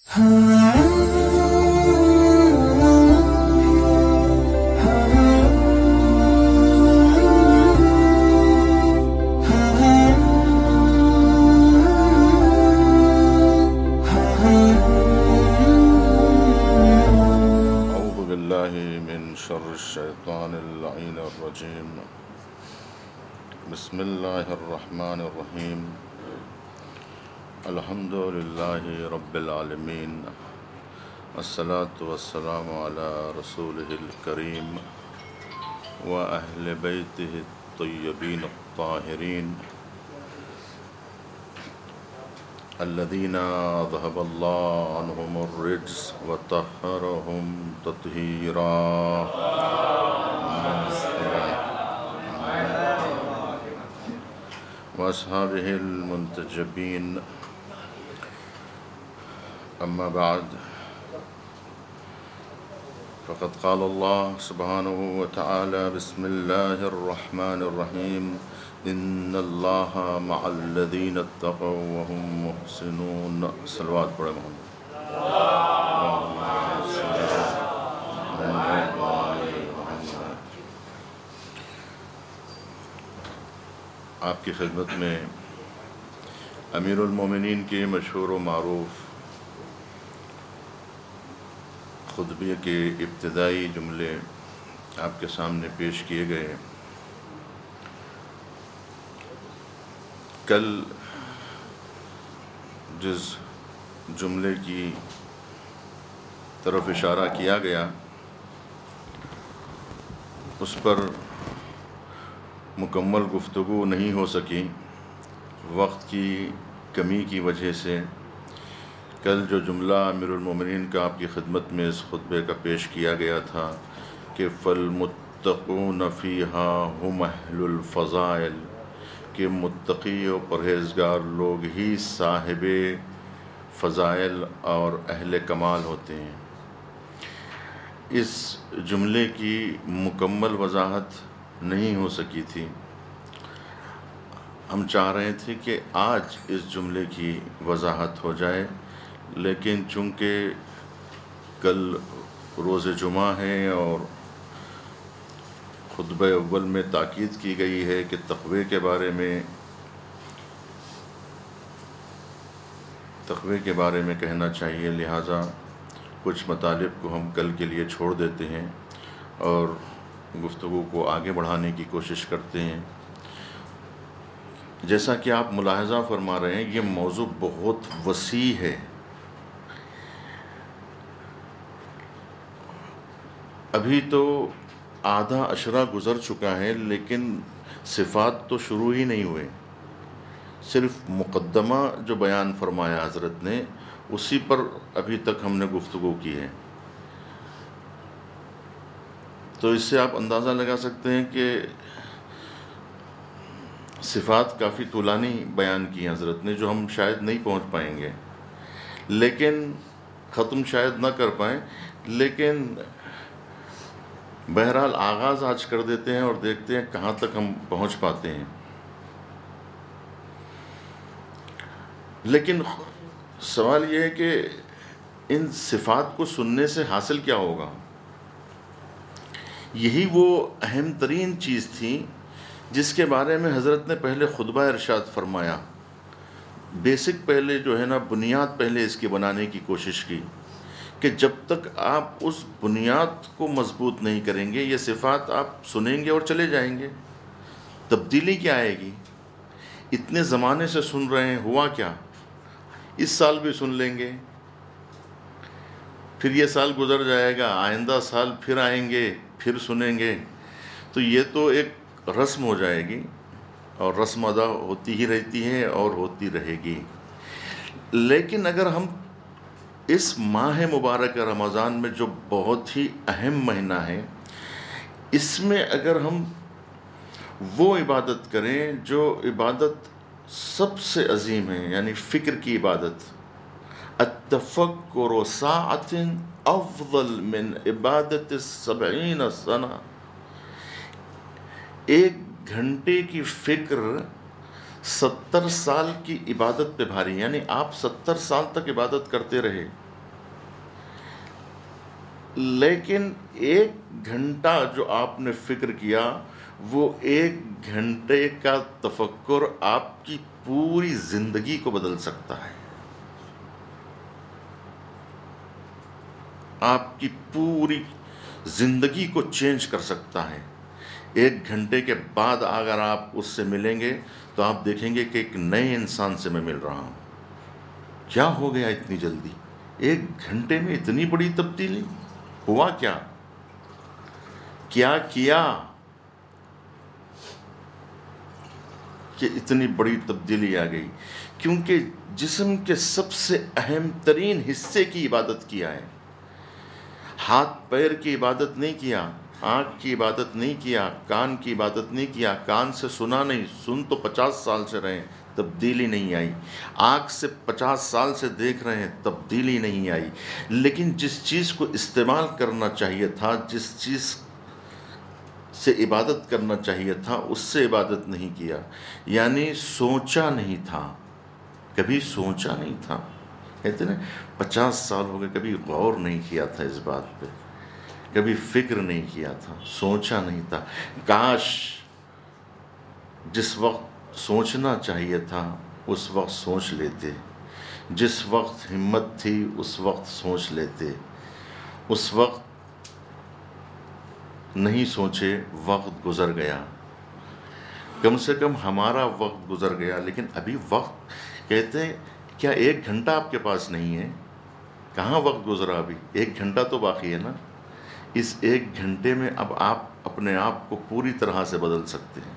الشیطان اللعین الرجیم بسم اللہ الرحمن الرحیم الحمد للہ رب العالمین الصلاة والسلام علی رسولہ الکریم و اہل بیتہ الطیبین الطاہرین الذین اذهب اللہ عنہم الرجس وطہرہم تطہیرا واصحابہ المنتجبین اما بعد فقد قال اللہ سبحانہ وتعالی بسم اللہ الرحمن الرحیم ان اللہ مع الذین اتقوا وهم محسنون صلوات پڑھے محمد آپ کی خدمت میں امیر المومنین کے مشہور و معروف خطبے کے ابتدائی جملے آپ کے سامنے پیش کیے گئے۔ کل جس جملے کی طرف اشارہ کیا گیا اس پر مکمل گفتگو نہیں ہو سکی وقت کی کمی کی وجہ سے۔ کل جو جملہ امیر المومنین کا آپ کی خدمت میں اس خطبے کا پیش کیا گیا تھا کہ فَالْمُتَّقُونَ فِيهَا هُمْ أَهْلُ الْفَضَائِلِ، کہ متقی و پرہیزگار لوگ ہی صاحب فضائل اور اہل کمال ہوتے ہیں۔ اس جملے کی مکمل وضاحت نہیں ہو سکی تھی۔ ہم چاہ رہے تھے کہ آج اس جملے کی وضاحت ہو جائے، لیکن چونکہ کل روز جمعہ ہے اور خطبہ اول میں تاکید کی گئی ہے کہ تقوی کے بارے میں کہنا چاہیے، لہٰذا کچھ مطالب کو ہم کل کے لیے چھوڑ دیتے ہیں اور گفتگو کو آگے بڑھانے کی کوشش کرتے ہیں۔ جیسا کہ آپ ملاحظہ فرما رہے ہیں، یہ موضوع بہت وسیع ہے۔ ابھی تو آدھا عشرہ گزر چکا ہے لیکن صفات تو شروع ہی نہیں ہوئے، صرف مقدمہ جو بیان فرمایا حضرت نے اسی پر ابھی تک ہم نے گفتگو کی ہے۔ تو اس سے آپ اندازہ لگا سکتے ہیں کہ صفات کافی طولانی بیان کی حضرت نے، جو ہم شاید نہیں پہنچ پائیں گے، لیکن ختم شاید نہ کر پائیں، لیکن بہرحال آغاز آج کر دیتے ہیں اور دیکھتے ہیں کہاں تک ہم پہنچ پاتے ہیں۔ لیکن سوال یہ ہے کہ ان صفات کو سننے سے حاصل کیا ہوگا؟ یہی وہ اہم ترین چیز تھی جس کے بارے میں حضرت نے پہلے خطبہ ارشاد فرمایا۔ بیسک پہلے جو ہے نا، بنیاد پہلے اس کی بنانے کی کوشش کی کہ جب تک آپ اس بنیاد کو مضبوط نہیں کریں گے، یہ صفات آپ سنیں گے اور چلے جائیں گے، تبدیلی کیا آئے گی؟ اتنے زمانے سے سن رہے ہیں، ہوا کیا؟ اس سال بھی سن لیں گے، پھر یہ سال گزر جائے گا، آئندہ سال پھر آئیں گے، پھر سنیں گے، تو یہ تو ایک رسم ہو جائے گی اور رسم ادا ہوتی ہی رہتی ہے اور ہوتی رہے گی۔ لیکن اگر ہم اس ماہ مبارک رمضان میں، جو بہت ہی اہم مہینہ ہے، اس میں اگر ہم وہ عبادت کریں جو عبادت سب سے عظیم ہے، یعنی فکر کی عبادت، التفکر ساعۃ افضل من عبادت 70 سنہ، 1 گھنٹے کی فکر 70 سال کی عبادت پہ بھاری، یعنی آپ 70 سال تک عبادت کرتے رہے لیکن 1 گھنٹہ جو آپ نے فکر کیا، وہ 1 گھنٹے کا تفکر آپ کی پوری زندگی کو بدل سکتا ہے، آپ کی پوری زندگی کو چینج کر سکتا ہے۔ 1 گھنٹے کے بعد اگر آپ اس سے ملیں گے تو آپ دیکھیں گے کہ ایک نئے انسان سے میں مل رہا ہوں۔ کیا ہو گیا اتنی جلدی؟ 1 گھنٹے میں اتنی بڑی تبدیلی؟ ہوا کیا کیا کہ اتنی بڑی تبدیلی آ گئی؟ کیونکہ جسم کے سب سے اہم ترین حصے کی عبادت کیا ہے، ہاتھ پیر کی عبادت نہیں کیا، آنکھ کی عبادت نہیں کیا، کان کی عبادت نہیں کیا، کان سے سنا نہیں، سن تو 50 سال سے رہے، تبدیلی نہیں آئی، آنکھ سے 50 سال سے دیکھ رہے ہیں، تبدیلی نہیں آئی، لیکن جس چیز کو استعمال کرنا چاہیے تھا، جس چیز سے عبادت کرنا چاہیے تھا، اس سے عبادت نہیں کیا، یعنی سوچا نہیں تھا، کبھی سوچا نہیں تھا۔ کہتے ہیں 50 سال ہو گئے، کبھی غور نہیں کیا تھا اس بات پہ، کبھی فکر نہیں کیا تھا، سوچا نہیں تھا۔ کاش جس وقت سوچنا چاہیے تھا اس وقت سوچ لیتے، جس وقت ہمت تھی اس وقت سوچ لیتے، اس وقت نہیں سوچے، وقت گزر گیا، کم سے کم ہمارا وقت گزر گیا۔ لیکن ابھی وقت، کہتے ہیں کیا 1 گھنٹہ آپ کے پاس نہیں ہے؟ کہاں وقت گزرا؟ ابھی 1 گھنٹہ تو باقی ہے نا۔ اس 1 گھنٹے میں اب آپ اپنے آپ کو پوری طرح سے بدل سکتے ہیں۔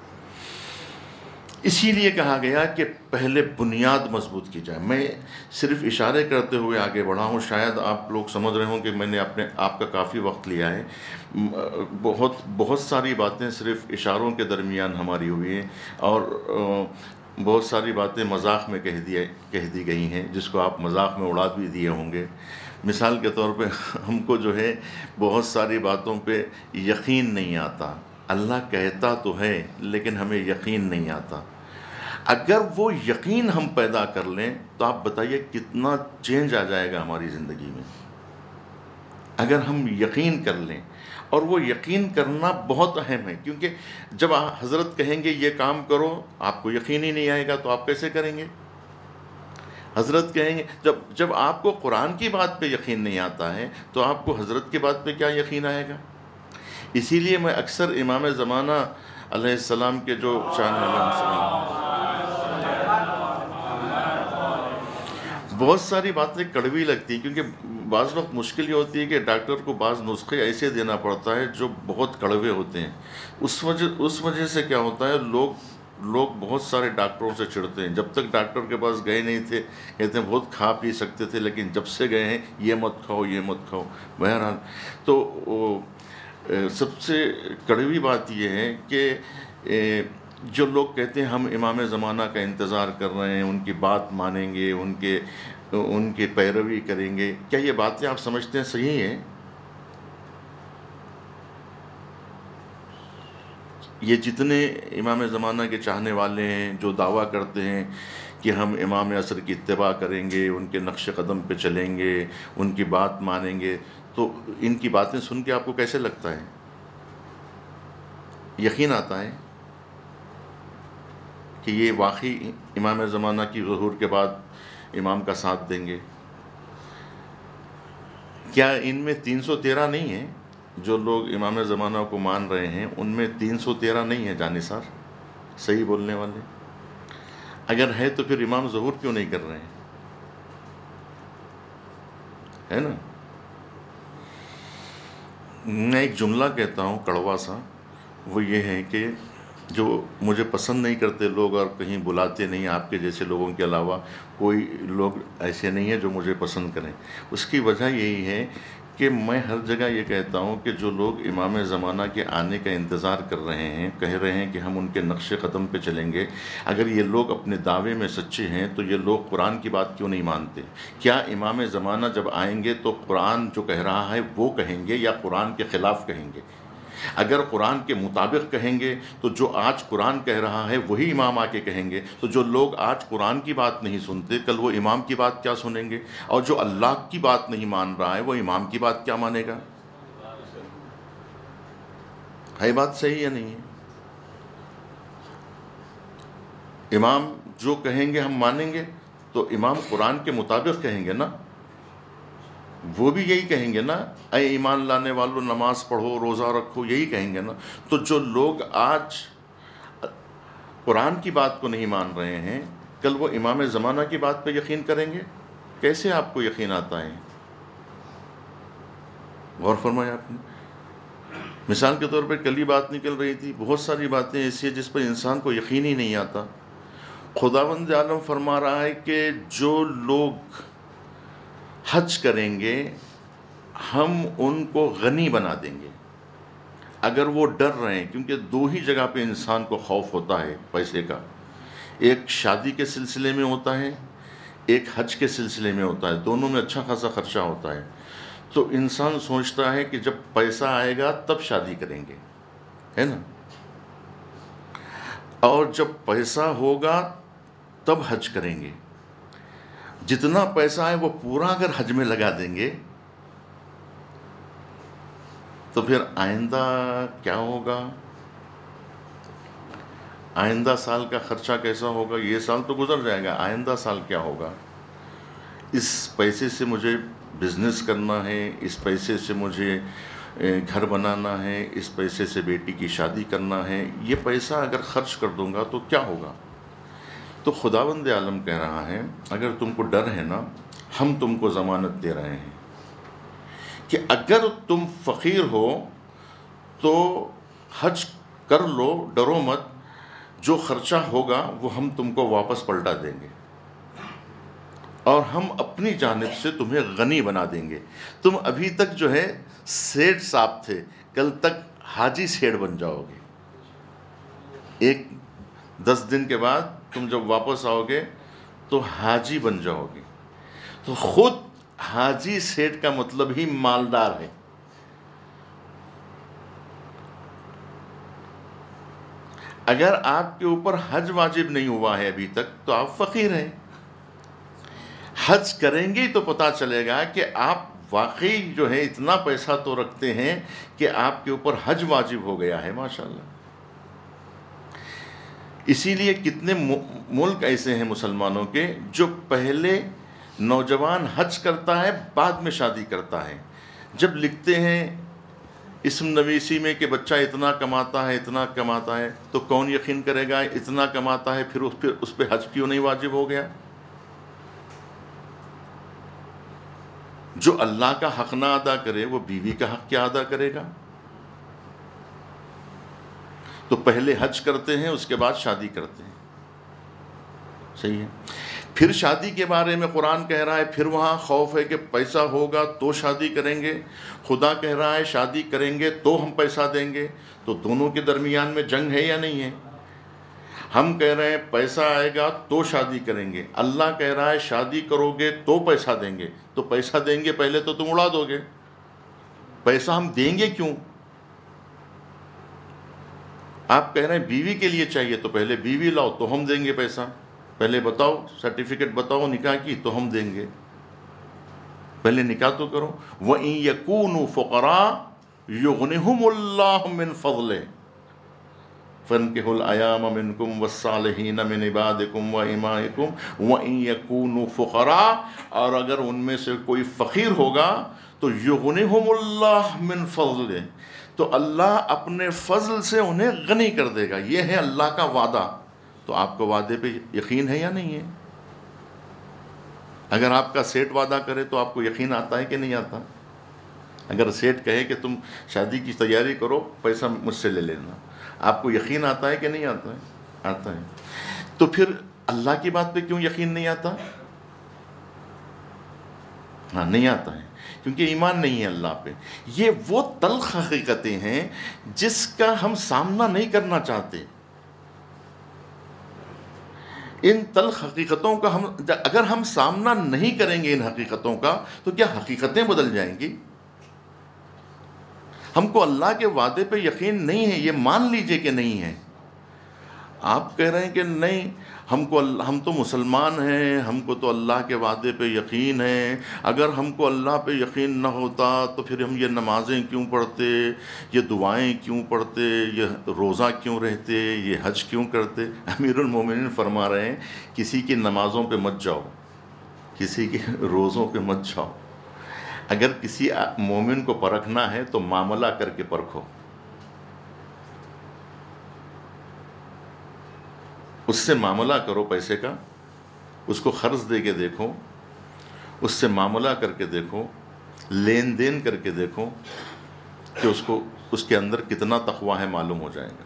اسی لیے کہا گیا کہ پہلے بنیاد مضبوط کی جائے۔ میں صرف اشارے کرتے ہوئے آگے بڑھا ہوں، شاید آپ لوگ سمجھ رہے ہوں کہ میں نے آپ کا کافی وقت لیا ہے۔ بہت ساری باتیں صرف اشاروں کے درمیان ہماری ہوئی ہیں، اور بہت ساری باتیں مذاق میں کہہ دی گئی ہیں، جس کو آپ مذاق میں اڑا بھی دیے ہوں گے۔ مثال کے طور پہ ہم کو جو ہے بہت ساری باتوں پہ یقین نہیں آتا۔ اللہ کہتا تو ہے لیکن ہمیں یقین نہیں آتا۔ اگر وہ یقین ہم پیدا کر لیں تو آپ بتائیے کتنا چینج آ جائے گا ہماری زندگی میں۔ اگر ہم یقین کر لیں، اور وہ یقین کرنا بہت اہم ہے، کیونکہ جب حضرت کہیں گے یہ کام کرو، آپ کو یقین ہی نہیں آئے گا تو آپ کیسے کریں گے؟ حضرت کہیں گے، جب آپ کو قرآن کی بات پہ یقین نہیں آتا ہے تو آپ کو حضرت کی بات پہ کیا یقین آئے گا؟ اسی لیے میں اکثر امام زمانہ علیہ السلام کے جو بہت ساری باتیں کڑوی لگتی ہیں، کیونکہ بعض وقت مشکل یہ ہوتی ہے کہ ڈاکٹر کو بعض نسخے ایسے دینا پڑتا ہے جو بہت کڑوے ہوتے ہیں۔ اس وجہ سے کیا ہوتا ہے، لوگ بہت سارے ڈاکٹروں سے چڑھتے ہیں۔ جب تک ڈاکٹر کے پاس گئے نہیں تھے کہتے ہیں بہت کھا پی سکتے تھے، لیکن جب سے گئے ہیں یہ مت کھاؤ یہ مت کھاؤ۔ بہرحال تو سب سے کڑوی بات یہ ہے کہ جو لوگ کہتے ہیں ہم امام زمانہ کا انتظار کر رہے ہیں، ان کی بات مانیں گے، ان کی پیروی کریں گے، کیا یہ باتیں آپ سمجھتے ہیں صحیح ہیں؟ یہ جتنے امام زمانہ کے چاہنے والے ہیں جو دعویٰ کرتے ہیں کہ ہم امام عصر کی اتباع کریں گے، ان کے نقش قدم پہ چلیں گے، ان کی بات مانیں گے، تو ان کی باتیں سن کے آپ کو کیسے لگتا ہے؟ یقین آتا ہے کہ یہ واقعی امام زمانہ کی ظہور کے بعد امام کا ساتھ دیں گے؟ کیا ان میں 313 نہیں ہے؟ جو لوگ امام زمانہ کو مان رہے ہیں ان میں 313 نہیں ہے جانثار صحیح بولنے والے؟ اگر ہے تو پھر امام ظہور کیوں نہیں کر رہے ہیں؟ ہے نا؟ میں ایک جملہ کہتا ہوں کڑوا سا، وہ یہ ہے کہ جو مجھے پسند نہیں کرتے لوگ اور کہیں بلاتے نہیں، آپ کے جیسے لوگوں کے علاوہ کوئی لوگ ایسے نہیں ہیں جو مجھے پسند کریں، اس کی وجہ یہی ہے کہ میں ہر جگہ یہ کہتا ہوں کہ جو لوگ امام زمانہ کے آنے کا انتظار کر رہے ہیں، کہہ رہے ہیں کہ ہم ان کے نقش قدم پہ چلیں گے، اگر یہ لوگ اپنے دعوے میں سچے ہیں تو یہ لوگ قرآن کی بات کیوں نہیں مانتے؟ کیا امام زمانہ جب آئیں گے تو قرآن جو کہہ رہا ہے وہ کہیں گے یا قرآن کے خلاف کہیں گے؟ اگر قرآن کے مطابق کہیں گے تو جو آج قرآن کہہ رہا ہے وہی امام آ کے کہیں گے، تو جو لوگ آج قرآن کی بات نہیں سنتے کل وہ امام کی بات کیا سنیں گے؟ اور جو اللہ کی بات نہیں مان رہا ہے وہ امام کی بات کیا مانے گا؟ ہے بات صحیح یا نہیں ہے؟ امام جو کہیں گے ہم مانیں گے، تو امام قرآن کے مطابق کہیں گے نا، وہ بھی یہی کہیں گے نا، اے ایمان لانے والوں نماز پڑھو روزہ رکھو، یہی کہیں گے نا۔ تو جو لوگ آج قرآن کی بات کو نہیں مان رہے ہیں کل وہ امام زمانہ کی بات پہ یقین کریں گے؟ کیسے آپ کو یقین آتا ہے؟ غور فرمایا آپ نے؟ مثال کے طور پہ کل ہی بات نکل رہی تھی، بہت ساری باتیں ایسی ہیں جس پر انسان کو یقین ہی نہیں آتا۔ خداوند عالم فرما رہا ہے کہ جو لوگ حج کریں گے ہم ان کو غنی بنا دیں گے، اگر وہ ڈر رہے ہیں، کیونکہ دو ہی جگہ پہ انسان کو خوف ہوتا ہے پیسے کا، ایک شادی کے سلسلے میں ہوتا ہے، ایک حج کے سلسلے میں ہوتا ہے، دونوں میں اچھا خاصا خرچہ ہوتا ہے۔ تو انسان سوچتا ہے کہ جب پیسہ آئے گا تب شادی کریں گے، ہے نا، اور جب پیسہ ہوگا تب حج کریں گے۔ جتنا پیسہ ہے وہ پورا اگر حج میں لگا دیں گے تو پھر آئندہ کیا ہوگا؟ آئندہ سال کا خرچہ کیسا ہوگا؟ یہ سال تو گزر جائے گا، آئندہ سال کیا ہوگا؟ اس پیسے سے مجھے بزنس کرنا ہے، اس پیسے سے مجھے گھر بنانا ہے، اس پیسے سے بیٹی کی شادی کرنا ہے، یہ پیسہ اگر خرچ کر دوں گا تو کیا ہوگا؟ تو خداوند عالم کہہ رہا ہے اگر تم کو ڈر ہے نا، ہم تم کو ضمانت دے رہے ہیں کہ اگر تم فقیر ہو تو حج کر لو، ڈرو مت، جو خرچہ ہوگا وہ ہم تم کو واپس پلٹا دیں گے اور ہم اپنی جانب سے تمہیں غنی بنا دیں گے۔ تم ابھی تک جو ہے سیٹھ صاحب تھے، کل تک حاجی سیٹھ بن جاؤ گے۔ ایک 10 دن کے بعد تم جب واپس آؤ گے تو حاجی بن جاؤ گے۔ تو خود حاجی سیٹھ کا مطلب ہی مالدار ہے۔ اگر آپ کے اوپر حج واجب نہیں ہوا ہے ابھی تک تو آپ فقیر ہیں۔ حج کریں گے تو پتہ چلے گا کہ آپ واقعی جو ہے اتنا پیسہ تو رکھتے ہیں کہ آپ کے اوپر حج واجب ہو گیا ہے، ماشاءاللہ۔ اسی لیے کتنے ملک ایسے ہیں مسلمانوں کے جو پہلے نوجوان حج کرتا ہے بعد میں شادی کرتا ہے۔ جب لکھتے ہیں اسم نویسی میں کہ بچہ اتنا کماتا ہے اتنا کماتا ہے، تو کون یقین کرے گا اتنا کماتا ہے پھر اس پہ حج کیوں نہیں واجب ہو گیا؟ جو اللہ کا حق نہ ادا کرے وہ بیوی کا حق کیا ادا کرے گا؟ تو پہلے حج کرتے ہیں اس کے بعد شادی کرتے ہیں، صحیح ہے۔ پھر شادی کے بارے میں قرآن کہہ رہا ہے پھر وہاں خوف ہے کہ پیسہ ہوگا تو شادی کریں گے، خدا کہہ رہا ہے شادی کریں گے تو ہم پیسہ دیں گے۔ تو دونوں کے درمیان میں جنگ ہے یا نہیں ہے؟ ہم کہہ رہے ہیں پیسہ آئے گا تو شادی کریں گے، اللہ کہہ رہا ہے شادی کرو گے تو پیسہ دیں گے۔ تو پیسہ دیں گے پہلے تو تم اڑا دو گے، پیسہ ہم دیں گے کیوں؟ آپ کہہ رہے ہیں بیوی کے لیے چاہیے تو پہلے بیوی لاؤ تو ہم دیں گے پیسہ، پہلے بتاؤ سرٹیفکیٹ بتاؤ نکاح کی تو ہم دیں گے، پہلے نکاح تو کرو۔ وَإِن يَكُونُوا فُقَرَاءَ يُغْنِهُمُ اللَّهُ مِنْ فَضْلِهِ فَانكِحُوا الْأَيَامَ مِنْكُمْ وَالصَّالِحِينَ مِنْ عِبَادِكُمْ وَإِمَائِكُمْ وَإِن يَكُونُوا فُقَرَاءَ، اور اگر ان میں سے کوئی فقیر ہوگا تو يُغْنِهُمُ اللَّهُ مِنْ فَضْلِهِ، تو اللہ اپنے فضل سے انہیں غنی کر دے گا۔ یہ ہے اللہ کا وعدہ۔ تو آپ کو وعدے پہ یقین ہے یا نہیں ہے؟ اگر آپ کا سیٹ وعدہ کرے تو آپ کو یقین آتا ہے کہ نہیں آتا؟ اگر سیٹ کہے کہ تم شادی کی تیاری کرو پیسہ مجھ سے لے لینا، آپ کو یقین آتا ہے کہ نہیں آتا ہے؟ آتا ہے۔ تو پھر اللہ کی بات پہ کیوں یقین نہیں آتا؟ ہاں نہیں آتا ہے کیونکہ ایمان نہیں ہے اللہ پہ۔ یہ وہ تلخ حقیقتیں ہیں جس کا ہم سامنا نہیں کرنا چاہتے۔ ان تلخ حقیقتوں کا اگر ہم سامنا نہیں کریں گے ان حقیقتوں کا تو کیا حقیقتیں بدل جائیں گی؟ ہم کو اللہ کے وعدے پہ یقین نہیں ہے، یہ مان لیجئے کہ نہیں ہے۔ آپ کہہ رہے ہیں کہ نہیں، ہم تو مسلمان ہیں، ہم کو تو اللہ کے وعدے پہ یقین ہے، اگر ہم کو اللہ پہ یقین نہ ہوتا تو پھر ہم یہ نمازیں کیوں پڑھتے، یہ دعائیں کیوں پڑھتے، یہ روزہ کیوں رہتے، یہ حج کیوں کرتے؟ امیر المومنین فرما رہے ہیں کسی کی نمازوں پہ مت جاؤ، کسی کے روزوں پہ مت جاؤ، اگر کسی مومن کو پرکھنا ہے تو معاملہ کر کے پرکھو، اس سے معاملہ کرو پیسے کا، اس کو قرض دے کے دیکھو، اس سے معاملہ کر کے دیکھو، لین دین کر کے دیکھو کہ اس کے اندر کتنا تقویٰ ہے، معلوم ہو جائے گا۔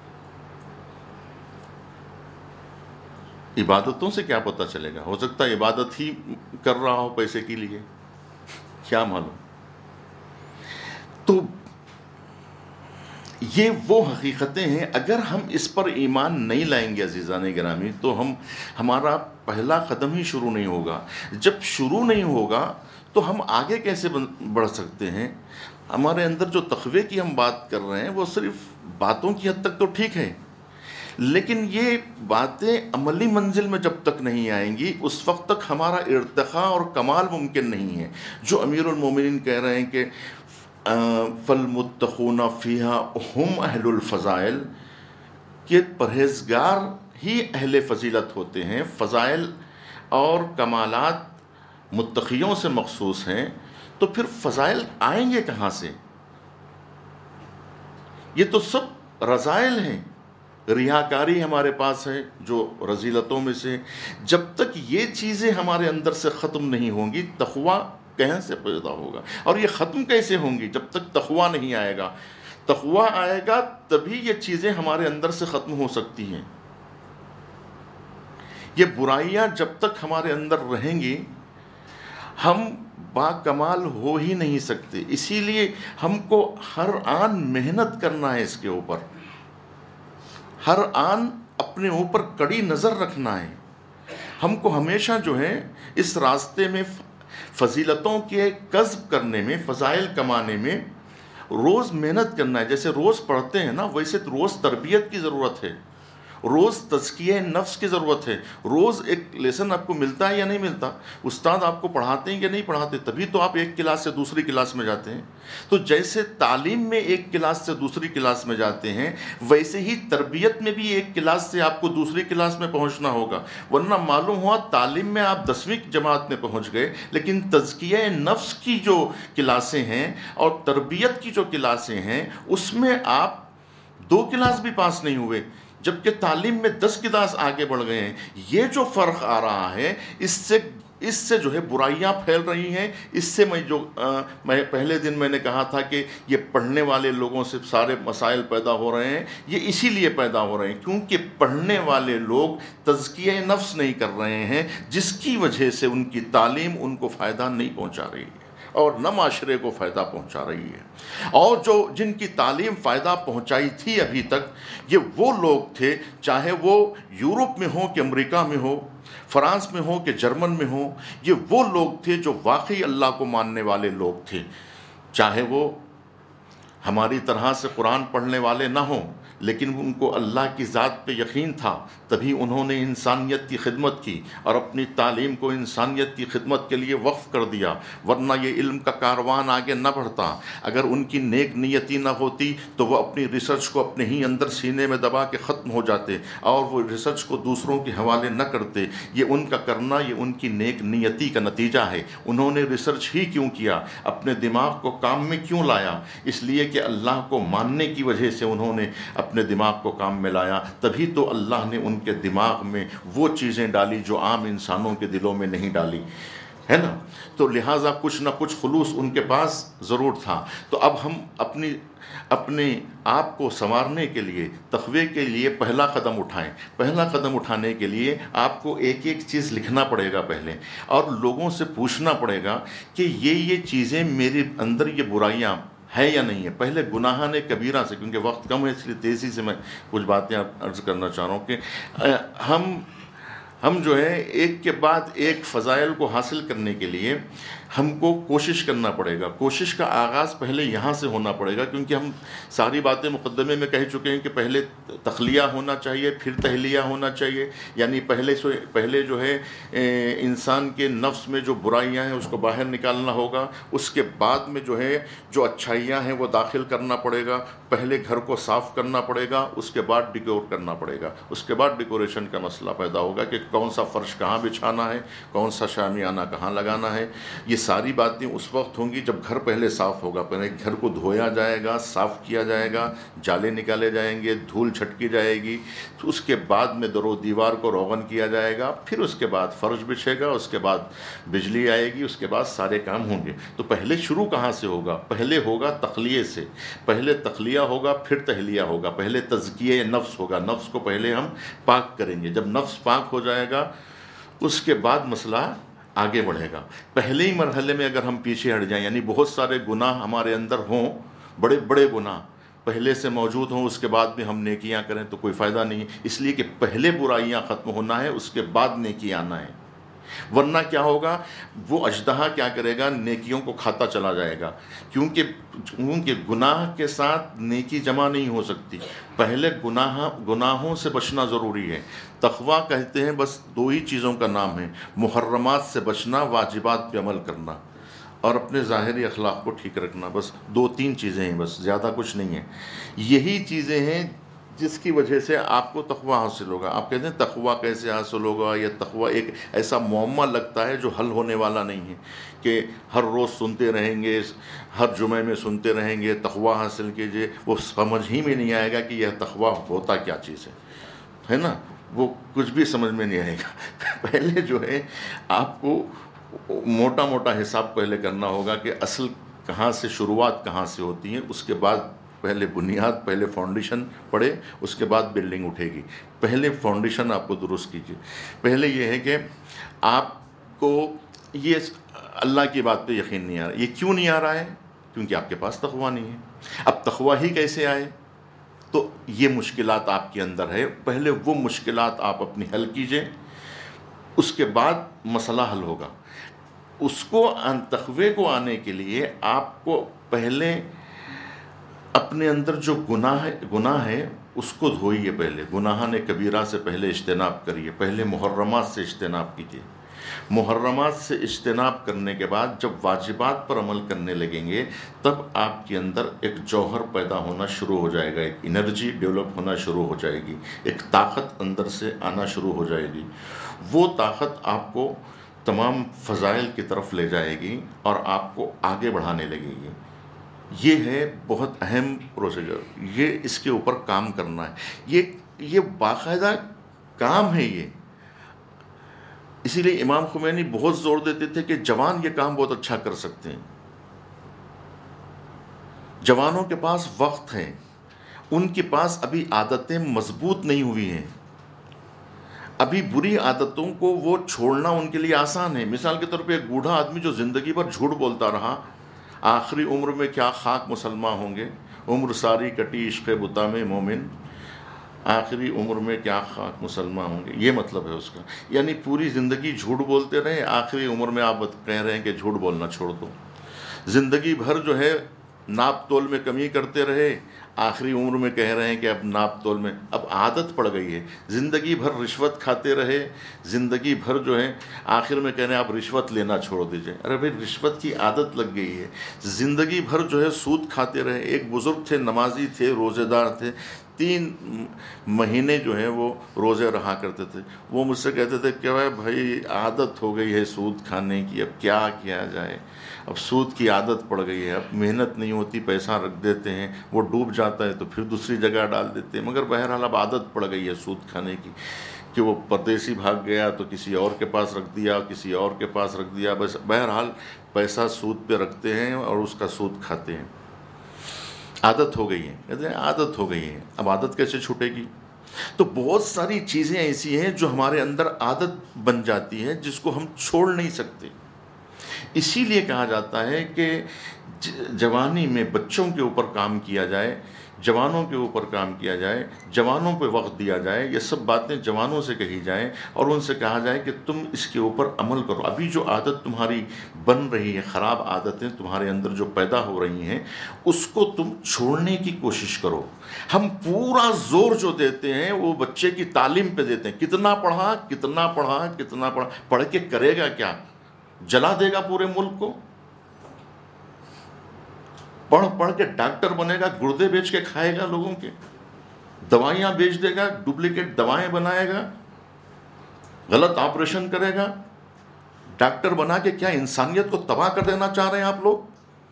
عبادتوں سے کیا پتہ چلے گا؟ ہو سکتا ہے عبادت ہی کر رہا ہو پیسے کے لیے، کیا معلوم۔ تو یہ وہ حقیقتیں ہیں، اگر ہم اس پر ایمان نہیں لائیں گے عزیزان گرامی تو ہمارا پہلا قدم ہی شروع نہیں ہوگا۔ جب شروع نہیں ہوگا تو ہم آگے کیسے بڑھ سکتے ہیں؟ ہمارے اندر جو تقوی کی ہم بات کر رہے ہیں وہ صرف باتوں کی حد تک تو ٹھیک ہے، لیکن یہ باتیں عملی منزل میں جب تک نہیں آئیں گی اس وقت تک ہمارا ارتقاء اور کمال ممکن نہیں ہے۔ جو امیر المومنین کہہ رہے ہیں کہ فالمتقون فیہا ہم اہل الفضائل، کہ پرہیزگار ہی اہل فضیلت ہوتے ہیں، فضائل اور کمالات متقیوں سے مخصوص ہیں، تو پھر فضائل آئیں گے کہاں سے؟ یہ تو سب رذائل ہیں، ریاکاری ہمارے پاس ہے جو رذیلتوں میں سے۔ جب تک یہ چیزیں ہمارے اندر سے ختم نہیں ہوں گی، تقویٰ کہاں سے پیدا ہوگا؟ اور یہ ختم کیسے ہوں گی؟ جب تک تقویٰ نہیں آئے گا۔ تقویٰ آئے گا تبھی یہ چیزیں ہمارے اندر سے ختم ہو سکتی ہیں۔ یہ برائیاں جب تک ہمارے اندر رہیں گی ہم با کمال ہو ہی نہیں سکتے۔ اسی لیے ہم کو ہر آن محنت کرنا ہے، اس کے اوپر ہر آن اپنے اوپر کڑی نظر رکھنا ہے۔ ہم کو ہمیشہ جو ہے اس راستے میں فضیلتوں کے کسب کرنے میں، فضائل کمانے میں روز محنت کرنا ہے۔ جیسے روز پڑھتے ہیں نا، ویسے روز تربیت کی ضرورت ہے، روز تزکیہ نفس کی ضرورت ہے۔ روز ایک لیسن آپ کو ملتا ہے یا نہیں ملتا؟ استاد آپ کو پڑھاتے ہیں یا نہیں پڑھاتے؟ تبھی تو آپ ایک کلاس سے دوسری کلاس میں جاتے ہیں۔ تو جیسے تعلیم میں ایک کلاس سے دوسری کلاس میں جاتے ہیں، ویسے ہی تربیت میں بھی ایک کلاس سے آپ کو دوسری کلاس میں پہنچنا ہوگا، ورنہ معلوم ہوا تعلیم میں آپ 10ویں جماعت میں پہنچ گئے، لیکن تزکیہ نفس کی جو کلاسیں ہیں اور تربیت کی جو کلاسیں ہیں اس میں آپ 2 کلاس بھی پاس نہیں ہوئے، جبکہ تعلیم میں 10 کلاس آگے بڑھ گئے ہیں۔ یہ جو فرق آ رہا ہے، اس سے جو ہے برائیاں پھیل رہی ہیں۔ اس سے میں پہلے دن میں نے کہا تھا کہ یہ پڑھنے والے لوگوں سے سارے مسائل پیدا ہو رہے ہیں، یہ اسی لیے پیدا ہو رہے ہیں کیونکہ پڑھنے والے لوگ تزکیہ نفس نہیں کر رہے ہیں، جس کی وجہ سے ان کی تعلیم ان کو فائدہ نہیں پہنچا رہی ہے اور نہ معاشرے کو فائدہ پہنچا رہی ہے۔ اور جن کی تعلیم فائدہ پہنچائی تھی ابھی تک، یہ وہ لوگ تھے، چاہے وہ یورپ میں ہوں کہ امریکہ میں ہو، فرانس میں ہوں کہ جرمن میں ہوں، یہ وہ لوگ تھے جو واقعی اللہ کو ماننے والے لوگ تھے، چاہے وہ ہماری طرح سے قرآن پڑھنے والے نہ ہوں، لیکن ان کو اللہ کی ذات پہ یقین تھا، تبھی انہوں نے انسانیت کی خدمت کی اور اپنی تعلیم کو انسانیت کی خدمت کے لیے وقف کر دیا، ورنہ یہ علم کا کاروان آگے نہ بڑھتا۔ اگر ان کی نیک نیتی نہ ہوتی تو وہ اپنی ریسرچ کو اپنے ہی اندر سینے میں دبا کے ختم ہو جاتے اور وہ ریسرچ کو دوسروں کے حوالے نہ کرتے۔ یہ ان کا کرنا، یہ ان کی نیک نیتی کا نتیجہ ہے۔ انہوں نے ریسرچ ہی کیوں کیا؟ اپنے دماغ کو کام میں کیوں لایا؟ اس لیے کہ اللہ کو ماننے کی وجہ سے انہوں نے اپنے دماغ کو کام میں لایا، تبھی تو اللہ نے ان کے دماغ میں وہ چیزیں ڈالی جو عام انسانوں کے دلوں میں نہیں ڈالی، ہے نا؟ تو لہٰذا کچھ نہ کچھ خلوص ان کے پاس ضرور تھا۔ تو اب ہم اپنے آپ کو سنوارنے کے لیے، تقوی کے لیے پہلا قدم اٹھائیں۔ پہلا قدم اٹھانے کے لیے آپ کو ایک ایک چیز لکھنا پڑے گا پہلے، اور لوگوں سے پوچھنا پڑے گا کہ یہ چیزیں میرے اندر، یہ برائیاں ہے یا نہیں ہے۔ پہلے گناہ نے کبیرہ سے، کیونکہ وقت کم ہے اس لیے تیزی سے میں کچھ باتیں عرض کرنا چاہ رہا ہوں کہ ہم جو ہے ایک کے بعد ایک فضائل کو حاصل کرنے کے لیے ہم کو کوشش کرنا پڑے گا. کوشش کا آغاز پہلے یہاں سے ہونا پڑے گا، کیونکہ ہم ساری باتیں مقدمے میں کہہ چکے ہیں کہ پہلے تخلیہ ہونا چاہیے، پھر تہلیہ ہونا چاہیے. یعنی پہلے جو ہے انسان کے نفس میں جو برائیاں ہیں اس کو باہر نکالنا ہوگا، اس کے بعد میں جو ہے جو اچھائیاں ہیں وہ داخل کرنا پڑے گا. پہلے گھر کو صاف کرنا پڑے گا، اس کے بعد ڈیکور کرنا پڑے گا. اس کے بعد ڈیکوریشن کا مسئلہ پیدا ہوگا کہ کون سا فرش کہاں بچھانا ہے، کون سا شامیانہ کہاں لگانا ہے. یہ ساری باتیں اس وقت ہوں گی جب گھر پہلے صاف ہوگا. پہلے گھر کو دھویا جائے گا، صاف کیا جائے گا، جالے نکالے جائیں گے، دھول چھٹکی جائے گی. اس کے بعد میں در و دیوار کو روغن کیا جائے گا، پھر اس کے بعد فرش بچھے گا، اس کے بعد بجلی آئے گی، اس کے بعد سارے کام ہوں گے. تو پہلے شروع کہاں سے ہوگا؟ پہلے ہوگا تخلیے سے. پہلے تخلیہ ہوگا، پھر تہلیہ ہوگا. پہلے تزکیہ نفس ہوگا، نفس کو پہلے ہم پاک کریں گے. جب نفس پاک ہو جائے گا اس کے بعد مسئلہ آگے بڑھے گا. پہلے ہی مرحلے میں اگر ہم پیچھے ہٹ جائیں، یعنی بہت سارے گناہ ہمارے اندر ہوں، بڑے بڑے گناہ پہلے سے موجود ہوں، اس کے بعد بھی ہم نیکیاں کریں تو کوئی فائدہ نہیں ہے. اس لیے کہ پہلے برائیاں ختم ہونا ہے، اس کے بعد نیکی آنا ہے. ورنہ کیا ہوگا؟ وہ اژدہا کیا کرے گا؟ نیکیوں کو کھاتا چلا جائے گا. کیونکہ گناہ کے ساتھ نیکی جمع نہیں ہو سکتی. پہلے گناہوں سے بچنا ضروری ہے. تقویٰ کہتے ہیں بس دو ہی چیزوں کا نام ہے: محرمات سے بچنا، واجبات پہ عمل کرنا، اور اپنے ظاہری اخلاق کو ٹھیک رکھنا. بس دو تین چیزیں ہیں، بس زیادہ کچھ نہیں ہے. یہی چیزیں ہیں جس کی وجہ سے آپ کو تقویٰ حاصل ہوگا. آپ کہتے ہیں تقویٰ کیسے حاصل ہوگا؟ یہ تقویٰ ایک ایسا معمہ لگتا ہے جو حل ہونے والا نہیں ہے کہ ہر روز سنتے رہیں گے، ہر جمعے میں سنتے رہیں گے تقویٰ حاصل کیجئے. وہ سمجھ ہی میں نہیں آئے گا کہ یہ تقویٰ ہوتا کیا چیز ہے نا. وہ کچھ بھی سمجھ میں نہیں آئے گا. پہلے جو ہے آپ کو موٹا موٹا حساب پہلے کرنا ہوگا کہ اصل کہاں سے، شروعات کہاں سے ہوتی ہیں. اس کے بعد پہلے بنیاد، پہلے فاؤنڈیشن پڑے، اس کے بعد بلڈنگ اٹھے گی. پہلے فاؤنڈیشن آپ کو درست کیجیے. پہلے یہ ہے کہ آپ کو یہ اللہ کی بات پہ یقین نہیں آ رہا. یہ کیوں نہیں آ رہا ہے؟ کیونکہ آپ کے پاس تقویٰ نہیں ہے. اب تقویٰ ہی کیسے آئے؟ تو یہ مشکلات آپ کے اندر ہے. پہلے وہ مشکلات آپ اپنی حل کیجئے، اس کے بعد مسئلہ حل ہوگا. اس کو تقوی کو آنے کے لیے آپ کو پہلے اپنے اندر جو گناہ ہے اس کو دھوئیے. پہلے گناہ نے کبیرہ سے پہلے اجتناب کریے. پہلے محرمات سے اجتناب کیجیے. محرمات سے اجتناب کرنے کے بعد جب واجبات پر عمل کرنے لگیں گے تب آپ کے اندر ایک جوہر پیدا ہونا شروع ہو جائے گا. ایک انرجی ڈیولپ ہونا شروع ہو جائے گی. ایک طاقت اندر سے آنا شروع ہو جائے گی. وہ طاقت آپ کو تمام فضائل کی طرف لے جائے گی اور آپ کو آگے بڑھانے لگے گی. یہ ہے بہت اہم پروسیجر. یہ اس کے اوپر کام کرنا ہے. یہ باقاعدہ کام ہے یہ. اسی لیے امام خمینی بہت زور دیتے تھے کہ جوان یہ کام بہت اچھا کر سکتے ہیں. جوانوں کے پاس وقت ہے، ان کے پاس ابھی عادتیں مضبوط نہیں ہوئی ہیں. ابھی بری عادتوں کو وہ چھوڑنا ان کے لیے آسان ہے. مثال کے طور پہ ایک بوڑھا آدمی جو زندگی بھر جھوٹ بولتا رہا، آخری عمر میں کیا خاک مسلمان ہوں گے. عمر ساری کٹی عشق بتا میں مومن، آخری عمر میں کیا خاک مسلمان ہوں گے. یہ مطلب ہے اس کا. یعنی پوری زندگی جھوٹ بولتے رہے، آخری عمر میں آپ کہہ رہے ہیں کہ جھوٹ بولنا چھوڑ دو. زندگی بھر جو ہے ناپ تول میں کمی کرتے رہے، آخری عمر میں کہہ رہے ہیں کہ اب ناپ تول میں اب عادت پڑ گئی ہے. زندگی بھر رشوت کھاتے رہے، زندگی بھر جو ہے آخر میں کہہ رہے ہیں آپ رشوت لینا چھوڑ دیجئے. ارے بھائی رشوت کی عادت لگ گئی ہے. زندگی بھر جو ہے سود کھاتے رہے. ایک بزرگ تھے، نمازی تھے، روزے دار تھے، 3 مہینے جو ہے وہ روزے رہا کرتے تھے. وہ مجھ سے کہتے تھے کہ بھائی عادت ہو گئی ہے سود کھانے کی، اب کیا کیا جائے. اب سود کی عادت پڑ گئی ہے. اب محنت نہیں ہوتی، پیسہ رکھ دیتے ہیں، وہ ڈوب جاتا ہے تو پھر دوسری جگہ ڈال دیتے ہیں. مگر بہرحال اب عادت پڑ گئی ہے سود کھانے کی کہ وہ پردیسی بھاگ گیا تو کسی اور کے پاس رکھ دیا، کسی اور کے پاس رکھ دیا. بس بہرحال پیسہ سود پہ رکھتے ہیں اور اس کا سود کھاتے ہیں. عادت ہو گئی ہے. کہتے ہیں عادت ہو گئی ہے. اب عادت کیسے چھوٹے گی؟ تو بہت ساری چیزیں ایسی ہیں جو ہمارے اندر عادت بن جاتی ہے جس کو ہم چھوڑ نہیں سکتے. اسی لیے کہا جاتا ہے کہ جوانی میں بچوں کے اوپر کام کیا جائے جوانوں کے اوپر کام کیا جائے، جوانوں پہ وقت دیا جائے، یہ سب باتیں جوانوں سے کہی جائیں اور ان سے کہا جائے کہ تم اس کے اوپر عمل کرو۔ ابھی جو عادت تمہاری بن رہی ہے، خراب عادتیں تمہارے اندر جو پیدا ہو رہی ہیں، اس کو تم چھوڑنے کی کوشش کرو۔ ہم پورا زور جو دیتے ہیں وہ بچے کی تعلیم پہ دیتے ہیں، کتنا پڑھا کتنا پڑھا کتنا پڑھا، پڑھ کے کرے گا کیا؟ جلا دے گا پورے ملک کو؟ پڑھ کے ڈاکٹر بنے گا، گردے بیچ کے کھائے گا لوگوں کے، دوائیاں بیچ دے گا، ڈپلیکیٹ دوائیں بنائے گا، غلط آپریشن کرے گا۔ ڈاکٹر بنا کے کیا انسانیت کو تباہ کر دینا چاہ رہے ہیں آپ لوگ؟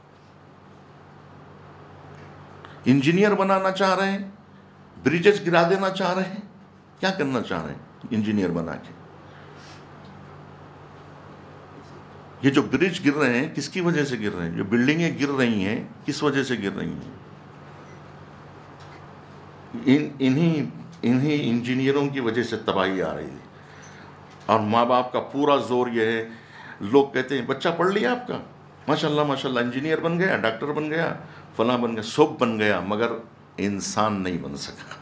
انجینئر بنانا چاہ رہے ہیں، بریجز گرا دینا چاہ رہے ہیں، کیا کرنا چاہ رہے ہیں انجینئر بنا کے؟ یہ جو برج گر رہے ہیں کس کی وجہ سے گر رہے ہیں؟ جو بلڈنگیں گر رہی ہیں کس وجہ سے گر رہی ہیں؟ انہی انجینئروں کی وجہ سے تباہی آ رہی ہے۔ اور ماں باپ کا پورا زور یہ ہے، لوگ کہتے ہیں بچہ پڑھ لیا آپ کا، ماشاءاللہ ماشاءاللہ، انجینئر بن گیا، ڈاکٹر بن گیا، فلاں بن گیا، سب بن گیا، مگر انسان نہیں بن سکا۔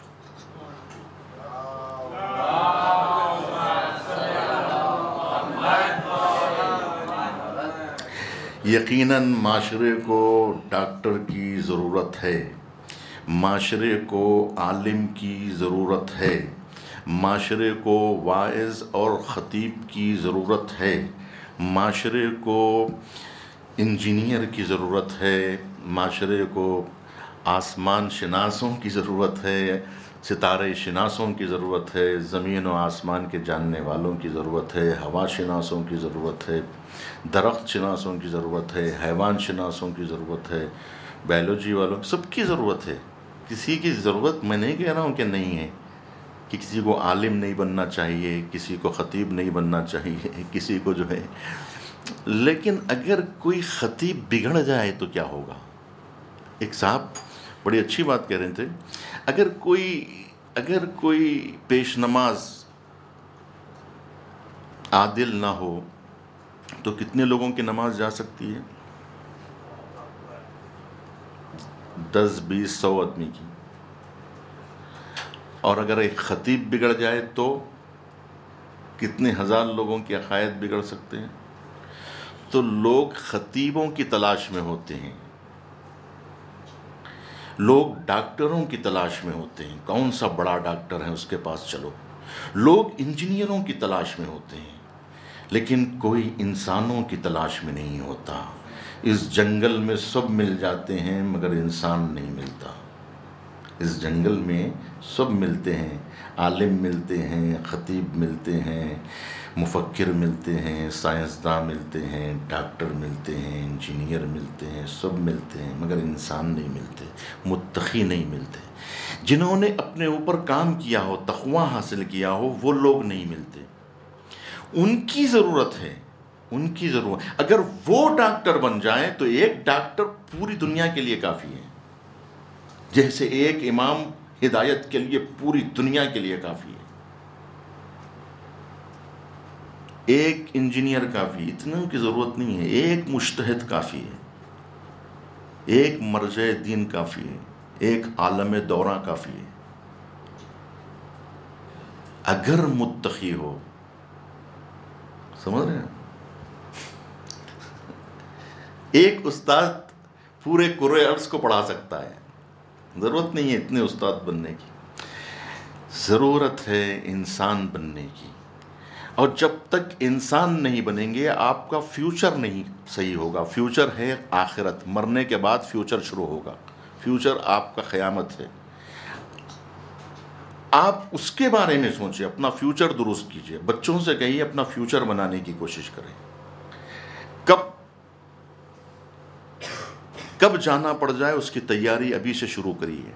یقیناً معاشرے کو ڈاکٹر کی ضرورت ہے، معاشرے کو عالم کی ضرورت ہے، معاشرے کو واعظ اور خطیب کی ضرورت ہے، معاشرے کو انجینئر کی ضرورت ہے، معاشرے کو آسمان شناسوں کی ضرورت ہے، ستارے شناسوں کی ضرورت ہے، زمین و آسمان کے جاننے والوں کی ضرورت ہے، ہوا شناسوں کی ضرورت ہے، درخت شناسوں کی ضرورت ہے، حیوان شناسوں کی ضرورت ہے، بائیولوجی والوں، سب کی ضرورت ہے۔ کسی کی ضرورت میں نہیں کہہ رہا ہوں کہ نہیں ہے، کہ کسی کو عالم نہیں بننا چاہیے، کسی کو خطیب نہیں بننا چاہیے، کسی کو جو ہے، لیکن اگر کوئی خطیب بگڑ جائے تو کیا ہوگا؟ ایک صاحب بڑی اچھی بات کہہ رہے تھے، اگر کوئی پیش نماز عادل نہ ہو تو کتنے لوگوں کی نماز جا سکتی ہے؟ 10 20 100 آدمی کی۔ اور اگر ایک خطیب بگڑ جائے تو کتنے ہزار لوگوں کے عقائد بگڑ سکتے ہیں؟ تو لوگ خطیبوں کی تلاش میں ہوتے ہیں، لوگ ڈاکٹروں کی تلاش میں ہوتے ہیں، کون سا بڑا ڈاکٹر ہے اس کے پاس چلو، لوگ انجینئروں کی تلاش میں ہوتے ہیں، لیکن کوئی انسانوں کی تلاش میں نہیں ہوتا۔ اس جنگل میں سب مل جاتے ہیں مگر انسان نہیں ملتا۔ اس جنگل میں سب ملتے ہیں، عالم ملتے ہیں، خطیب ملتے ہیں، مفکر ملتے ہیں، سائنسداں ملتے ہیں، ڈاکٹر ملتے ہیں، انجینئر ملتے ہیں، سب ملتے ہیں، مگر انسان نہیں ملتے، متقی نہیں ملتے، جنہوں نے اپنے اوپر کام کیا ہو، تقویٰ حاصل کیا ہو، وہ لوگ نہیں ملتے۔ ان کی ضرورت ہے، ان کی ضرورت۔ اگر وہ ڈاکٹر بن جائیں تو ایک ڈاکٹر پوری دنیا کے لیے کافی ہے، جیسے ایک امام ہدایت کے لیے پوری دنیا کے لیے کافی ہے۔ ایک انجینئر کافی، اتنوں کی ضرورت نہیں ہے، ایک مجتہد کافی ہے، ایک مرجع دین کافی ہے، ایک عالم دورہ کافی ہے۔ اگر متقی ہو، سمجھ رہے ہیں؟ ایک استاد پورے کرۂ ارض کو پڑھا سکتا ہے، ضرورت نہیں ہے اتنے استاد بننے کی، ضرورت ہے انسان بننے کی۔ اور جب تک انسان نہیں بنیں گے آپ کا فیوچر نہیں صحیح ہوگا۔ فیوچر ہے آخرت، مرنے کے بعد فیوچر شروع ہوگا، فیوچر آپ کا قیامت ہے۔ آپ اس کے بارے میں سوچیں، اپنا فیوچر درست کیجئے، بچوں سے کہیے اپنا فیوچر بنانے کی کوشش کریں۔ کب جانا پڑ جائے اس کی تیاری ابھی سے شروع کریے،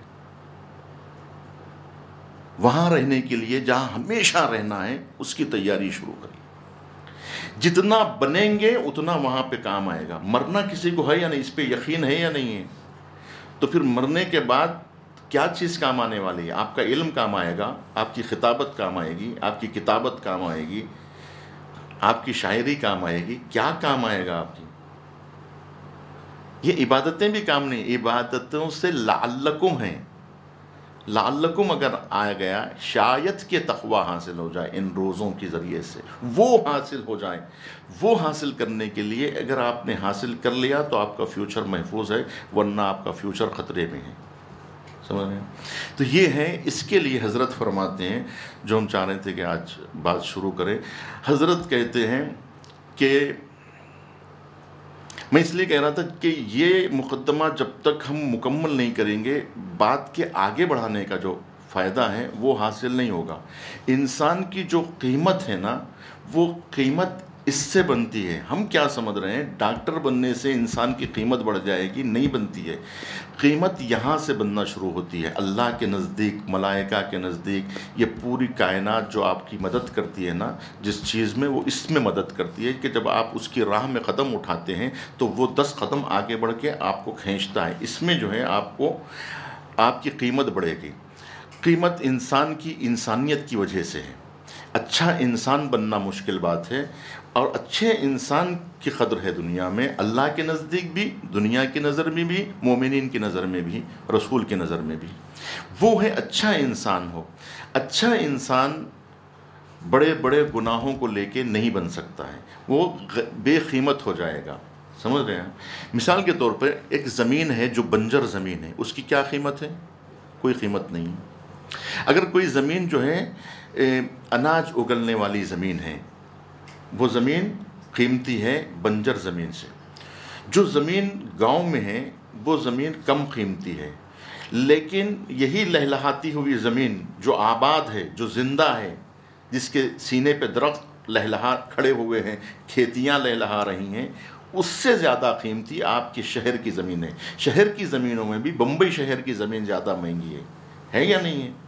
وہاں رہنے کے لیے جہاں ہمیشہ رہنا ہے اس کی تیاری شروع کریے۔ جتنا بنیں گے اتنا وہاں پہ کام آئے گا۔ مرنا کسی کو ہے یا نہیں، اس پہ یقین ہے یا نہیں ہے؟ تو پھر مرنے کے بعد کیا چیز کام آنے والی ہے؟ آپ کا علم کام آئے گا، آپ کی خطابت کام آئے گی، آپ کی کتابت کام آئے گی، آپ کی شاعری کام آئے گی، کیا کام آئے گا آپ کی؟ یہ عبادتیں بھی کام نہیں، عبادتوں سے لعلکم ہیں، لعلکم اگر آیا گیا شاید کہ تقوی حاصل ہو جائے ان روزوں کے ذریعے سے، وہ حاصل ہو جائے. وہ حاصل کرنے کے لیے اگر آپ نے حاصل کر لیا تو آپ کا فیوچر محفوظ ہے، ورنہ آپ کا فیوچر خطرے میں ہے. سمجھ رہے ہیں؟ تو یہ ہے، اس کے لیے حضرت فرماتے ہیں، جو ہم چاہ رہے تھے کہ آج بات شروع کریں. حضرت کہتے ہیں کہ میں اس لیے کہہ رہا تھا کہ یہ مقدمہ جب تک ہم مکمل نہیں کریں گے، بات کے آگے بڑھانے کا جو فائدہ ہے وہ حاصل نہیں ہوگا. انسان کی جو قیمت ہے نا، وہ قیمت اس سے بنتی ہے. ہم کیا سمجھ رہے ہیں ڈاکٹر بننے سے انسان کی قیمت بڑھ جائے گی؟ نہیں بنتی ہے. قیمت یہاں سے بننا شروع ہوتی ہے، اللہ کے نزدیک، ملائکہ کے نزدیک. یہ پوری کائنات جو آپ کی مدد کرتی ہے نا جس چیز میں، وہ اس میں مدد کرتی ہے کہ جب آپ اس کی راہ میں قدم اٹھاتے ہیں تو وہ 10 قدم آگے بڑھ کے آپ کو کھینچتا ہے. اس میں جو ہے آپ کو آپ کی قیمت بڑھے گی. قیمت انسان کی انسانیت کی وجہ سے ہے. اچھا انسان بننا مشکل بات ہے، اور اچھے انسان کی قدر ہے دنیا میں، اللہ کے نزدیک بھی، دنیا کی نظر میں بھی، مومنین کی نظر میں بھی، رسول کی نظر میں بھی. وہ ہے اچھا انسان ہو. اچھا انسان بڑے بڑے گناہوں کو لے کے نہیں بن سکتا ہے، وہ بے قیمت ہو جائے گا. سمجھ رہے ہیں؟ مثال کے طور پہ ایک زمین ہے جو بنجر زمین ہے، اس کی کیا قیمت ہے؟ کوئی قیمت نہیں ہے. اگر کوئی زمین جو ہے اناج اگلنے والی زمین ہے، وہ زمین قیمتی ہے بنجر زمین سے. جو زمین گاؤں میں ہے وہ زمین کم قیمتی ہے. لیکن یہی لہلہاتی ہوئی زمین جو آباد ہے، جو زندہ ہے، جس کے سینے پہ درخت لہلہا کھڑے ہوئے ہیں، کھیتیاں لہلہا رہی ہیں، اس سے زیادہ قیمتی آپ کی شہر کی زمین ہے. شہر کی زمینوں میں بھی بمبئی شہر کی زمین زیادہ مہنگی ہے یا نہیں ہے؟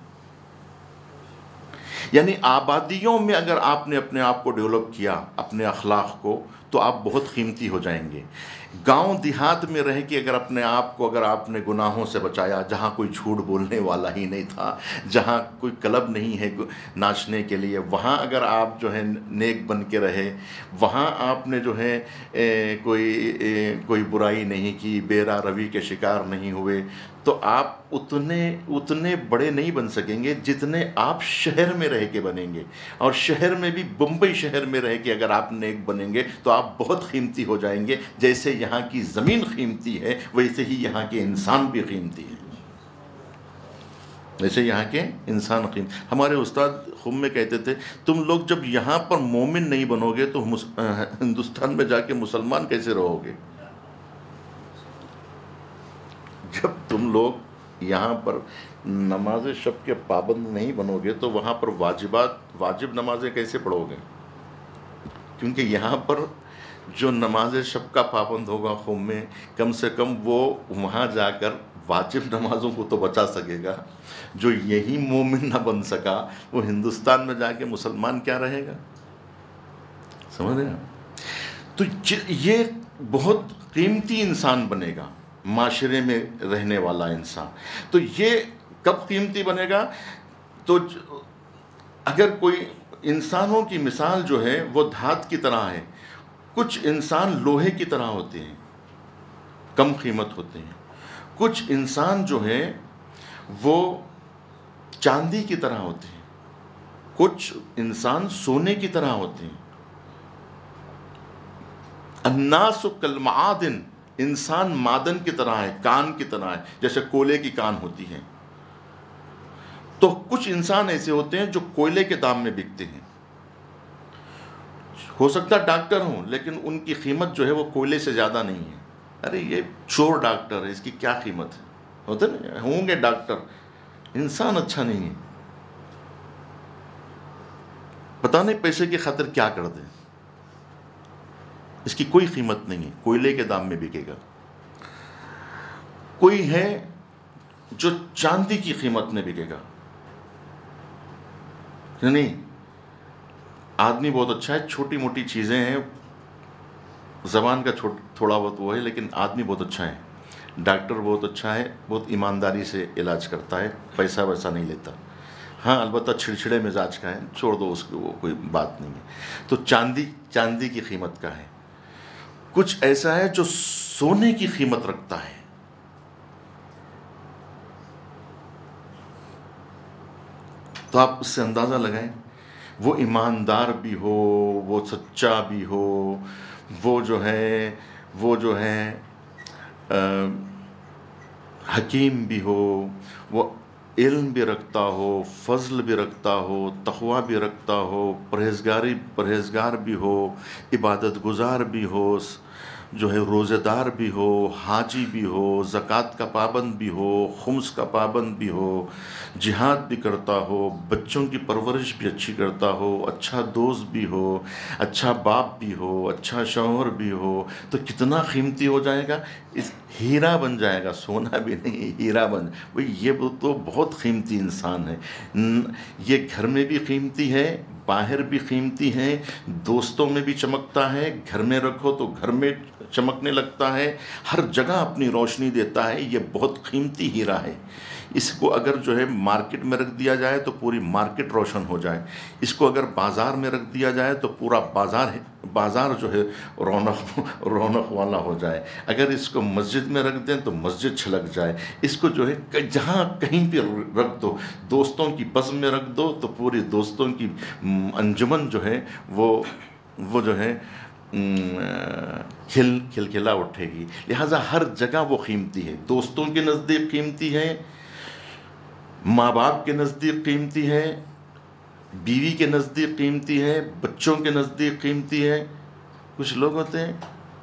یعنی آبادیوں میں اگر آپ نے اپنے آپ کو ڈیولپ کیا، اپنے اخلاق کو، تو آپ بہت قیمتی ہو جائیں گے. گاؤں دیہات میں رہ کے اگر اپنے آپ کو، اگر آپ نے گناہوں سے بچایا، جہاں کوئی جھوٹ بولنے والا ہی نہیں تھا، جہاں کوئی کلب نہیں ہے ناچنے کے لیے، وہاں اگر آپ جو ہے نیک بن کے رہے، وہاں آپ نے جو ہے کوئی برائی نہیں کی، بیرا روی کے شکار نہیں ہوئے، تو آپ اتنے بڑے نہیں بن سکیں گے جتنے آپ شہر میں رہ کے بنیں گے. اور شہر میں بھی بمبئی شہر میں رہ کے اگر آپ نیک بنیں گے تو آپ بہت قیمتی ہو جائیں گے. جیسے یہاں کی زمین قیمتی ہے، ویسے ہی یہاں کے انسان بھی قیمتی ہے. ویسے یہاں کے انسان قیمتی. ہمارے استاد خم میں کہتے تھے، تم لوگ جب یہاں پر مومن نہیں بنو گے تو ہندوستان میں جا کے مسلمان کیسے رہو گے؟ جب تم لوگ یہاں پر نماز شب کے پابند نہیں بنو گے تو وہاں پر واجب نمازیں کیسے پڑھو گے؟ کیونکہ یہاں پر جو نماز شب کا پابند ہوگا قوم میں، کم سے کم وہ وہاں جا کر واجب نمازوں کو تو بچا سکے گا. جو یہی مومن نہ بن سکا، وہ ہندوستان میں جا کے مسلمان کیا رہے گا؟ سمجھ رہے ہیں؟ تو یہ بہت قیمتی انسان بنے گا، معاشرے میں رہنے والا انسان. تو یہ کب قیمتی بنے گا؟ تو اگر کوئی انسانوں کی مثال جو ہے وہ دھات کی طرح ہے. کچھ انسان لوہے کی طرح ہوتے ہیں، کم قیمت ہوتے ہیں. کچھ انسان جو ہے وہ چاندی کی طرح ہوتے ہیں. کچھ انسان سونے کی طرح ہوتے ہیں. الناس کالمعادن، انسان معدن کی طرح ہے، کان کی طرح ہے، جیسے کوئلے کی کان ہوتی ہے. تو کچھ انسان ایسے ہوتے ہیں جو کوئلے کے دام میں بکتے ہیں. ہو سکتا ہے ڈاکٹر ہوں، لیکن ان کی قیمت جو ہے وہ کوئلے سے زیادہ نہیں ہے. ارے یہ چور ڈاکٹر ہے، اس کی کیا قیمت ہے؟ ہوتا نا، ہوں گے ڈاکٹر، انسان اچھا نہیں ہے، پتہ نہیں پیسے کی خاطر کیا کر دیں، اس کی کوئی قیمت نہیں ہے، کوئلے کے دام میں بکے گا. کوئی ہے جو چاندی کی قیمت میں بکے گا. نہیں، آدمی بہت اچھا ہے، چھوٹی موٹی چیزیں ہیں، زبان کا تھوڑا بہت وہ ہے، لیکن آدمی بہت اچھا ہے. ڈاکٹر بہت اچھا ہے، بہت ایمانداری سے علاج کرتا ہے، پیسہ ویسا نہیں لیتا. ہاں البتہ چھڑچھڑے مزاج کا ہے، چھوڑ دو اس کو، وہ کوئی بات نہیں ہے. تو چاندی کی قیمت کا ہے. کچھ ایسا ہے جو سونے کی قیمت رکھتا ہے. تو آپ اس سے اندازہ لگائیں، وہ ایماندار بھی ہو، وہ سچا بھی ہو، وہ جو ہے حکیم بھی ہو، وہ علم بھی رکھتا ہو، فضل بھی رکھتا ہو، تقوی بھی رکھتا ہو، پرہیزگار بھی ہو، عبادت گزار بھی ہو، جو ہے روزہ دار بھی ہو، حاجی بھی ہو، زکوٰۃ کا پابند بھی ہو، خمس کا پابند بھی ہو، جہاد بھی کرتا ہو، بچوں کی پرورش بھی اچھی کرتا ہو، اچھا دوست بھی ہو، اچھا باپ بھی ہو، اچھا شوہر بھی ہو، تو کتنا قیمتی ہو جائے گا، ہیرا بن جائے گا، سونا بھی نہیں، ہیرا بھئی یہ تو بہت قیمتی انسان ہے۔ یہ گھر میں بھی قیمتی ہے، باہر بھی قیمتی ہے، دوستوں میں بھی چمکتا ہے، گھر میں رکھو تو گھر میں چمکنے لگتا ہے، ہر جگہ اپنی روشنی دیتا ہے، یہ بہت قیمتی ہیرا ہے۔ اس کو اگر جو ہے مارکیٹ میں رکھ دیا جائے تو پوری مارکیٹ روشن ہو جائے، اس کو اگر بازار میں رکھ دیا جائے تو پورا بازار جو ہے رونق والا ہو جائے، اگر اس کو مسجد میں رکھ دیں تو مسجد چھلک جائے، اس کو جو ہے جہاں کہیں بھی رکھ دو، دوستوں کی بزم میں رکھ دو تو پوری دوستوں کی انجمن جو ہے وہ جو ہے کھلکھلا اٹھے گی۔ لہٰذا ہر جگہ وہ قیمتی ہے، دوستوں کے نزدیک قیمتی ہے، ماں باپ کے نزدیک قیمتی ہے، بیوی کے نزدیک قیمتی ہے، بچوں کے نزدیک قیمتی ہے۔ کچھ لوگ ہوتے ہیں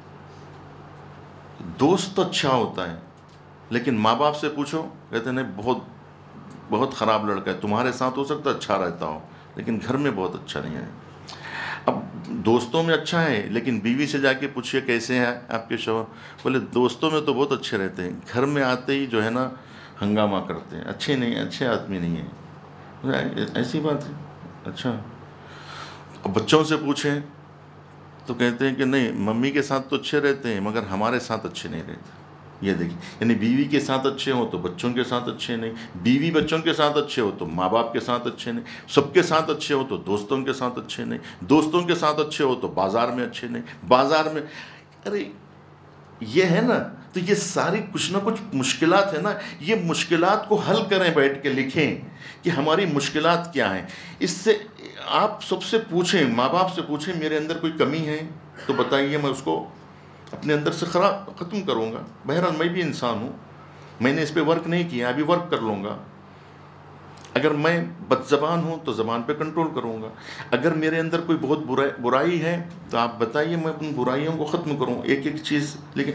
دوست تو اچھا ہوتا ہے لیکن ماں باپ سے پوچھو کہتے ہیں نہیں، بہت خراب لڑکا ہے، تمہارے ساتھ ہو سکتا ہے اچھا رہتا ہو لیکن گھر میں بہت اچھا نہیں ہے۔ اب دوستوں میں اچھا ہے لیکن بیوی سے جا کے پوچھئے کیسے ہیں آپ کے شوہر، بولے دوستوں میں تو بہت اچھے رہتے ہیں، گھر میں آتے ہی جو ہے نا ہنگامہ کرتے ہیں، اچھے آدمی نہیں ہیں۔ ایسی بات ہے؟ اچھا۔ اب بچوں سے پوچھیں تو کہتے ہیں کہ نہیں، ممی کے ساتھ تو اچھے رہتے ہیں مگر ہمارے ساتھ اچھے نہیں رہتے۔ یہ دیکھیں، یعنی بیوی کے ساتھ اچھے ہوں تو بچوں کے ساتھ اچھے نہیں، بیوی بچوں کے ساتھ اچھے ہو تو ماں باپ کے ساتھ اچھے نہیں، سب کے ساتھ اچھے ہو تو دوستوں کے ساتھ اچھے نہیں، دوستوں کے ساتھ اچھے ہو تو بازار میں اچھے نہیں، بازار میں ارے یہ ہے نا، تو یہ ساری کچھ نہ کچھ مشکلات ہے نا، یہ مشکلات کو حل کریں، بیٹھ کے لکھیں کہ ہماری مشکلات کیا ہیں۔ اس سے آپ سب سے پوچھیں، ماں باپ سے پوچھیں میرے اندر کوئی کمی ہے تو بتائیے، میں اس کو اپنے اندر سے ختم کروں گا۔ بہرحال میں بھی انسان ہوں، میں نے اس پہ ورک نہیں کیا، ابھی ورک کر لوں گا۔ اگر میں بد زبان ہوں تو زبان پہ کنٹرول کروں گا، اگر میرے اندر کوئی بہت برائی ہے تو آپ بتائیے، میں ان برائیوں کو ختم کروں، ایک ایک چیز۔ لیکن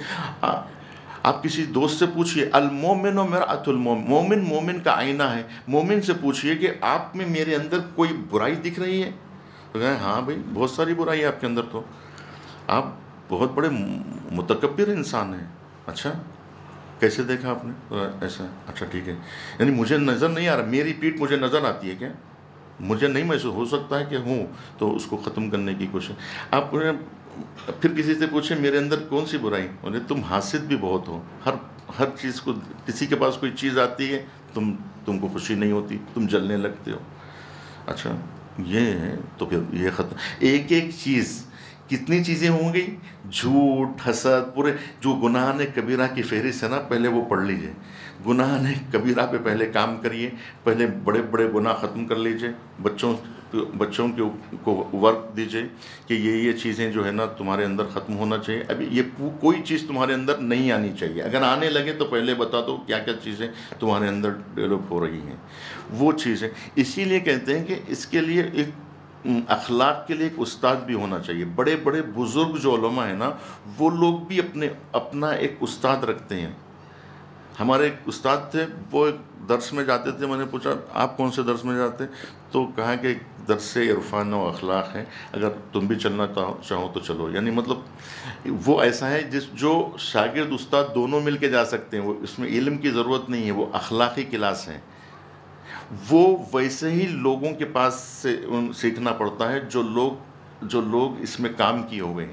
آپ کسی دوست سے پوچھئے، المومن و مرآۃ المومن، مومن کا آئینہ ہے، مومن سے پوچھئے کہ آپ میں میرے اندر کوئی برائی دکھ رہی ہے تو کہیں ہاں بھائی بہت ساری برائی ہے آپ کے اندر، تو آپ بہت بڑے متکبر انسان ہیں۔ اچھا کیسے دیکھا آپ نے؟ ایسا، اچھا ٹھیک ہے، یعنی مجھے نظر نہیں آ رہا، میری پیٹھ مجھے نظر آتی ہے کیا؟ مجھے نہیں محسوس، ہو سکتا ہے کہ ہوں، تو اس کو ختم کرنے کی کوشش۔ آپ پھر کسی سے پوچھیں میرے اندر کون سی برائی، بولے تم حاسد بھی بہت ہو، ہر چیز کو، کسی کے پاس کوئی چیز آتی ہے تم کو خوشی نہیں ہوتی، تم جلنے لگتے ہو۔ اچھا یہ ہے، تو پھر یہ ختم، ایک ایک چیز، کتنی چیزیں ہوں گی، جھوٹ، حسد، پورے جو گناہ کبیرہ کی فہرست ہے نا، پہلے وہ پڑھ لیجئے، گناہ کبیرہ پہ پہلے کام کریے، پہلے بڑے بڑے گناہ ختم کر لیجئے، بچوں کو ورک دیجئے کہ یہ چیزیں جو ہے نا تمہارے اندر ختم ہونا چاہیے، ابھی یہ کوئی چیز تمہارے اندر نہیں آنی چاہیے، اگر آنے لگے تو پہلے بتا دو کیا کیا چیزیں تمہارے اندر ڈیولپ ہو رہی ہیں، وہ چیزیں۔ اسی لیے کہتے ہیں کہ اس کے لیے ایک اخلاق کے لیے ایک استاد بھی ہونا چاہیے۔ بڑے بڑے بزرگ جو علماء ہیں نا، وہ لوگ بھی اپنا ایک استاد رکھتے ہیں۔ ہمارے ایک استاد تھے، وہ ایک درس میں جاتے تھے، میں نے پوچھا آپ کون سے درس میں جاتے، تو کہا کہ درس عرفان و اخلاق ہے، اگر تم بھی چلنا چاہو تو چلو۔ یعنی مطلب وہ ایسا ہے جو شاگرد استاد دونوں مل کے جا سکتے ہیں، وہ اس میں علم کی ضرورت نہیں ہے، وہ اخلاقی کلاس ہے۔ وہ ویسے ہی لوگوں کے پاس سے سیکھنا پڑتا ہے جو لوگ اس میں کام کیے ہوئے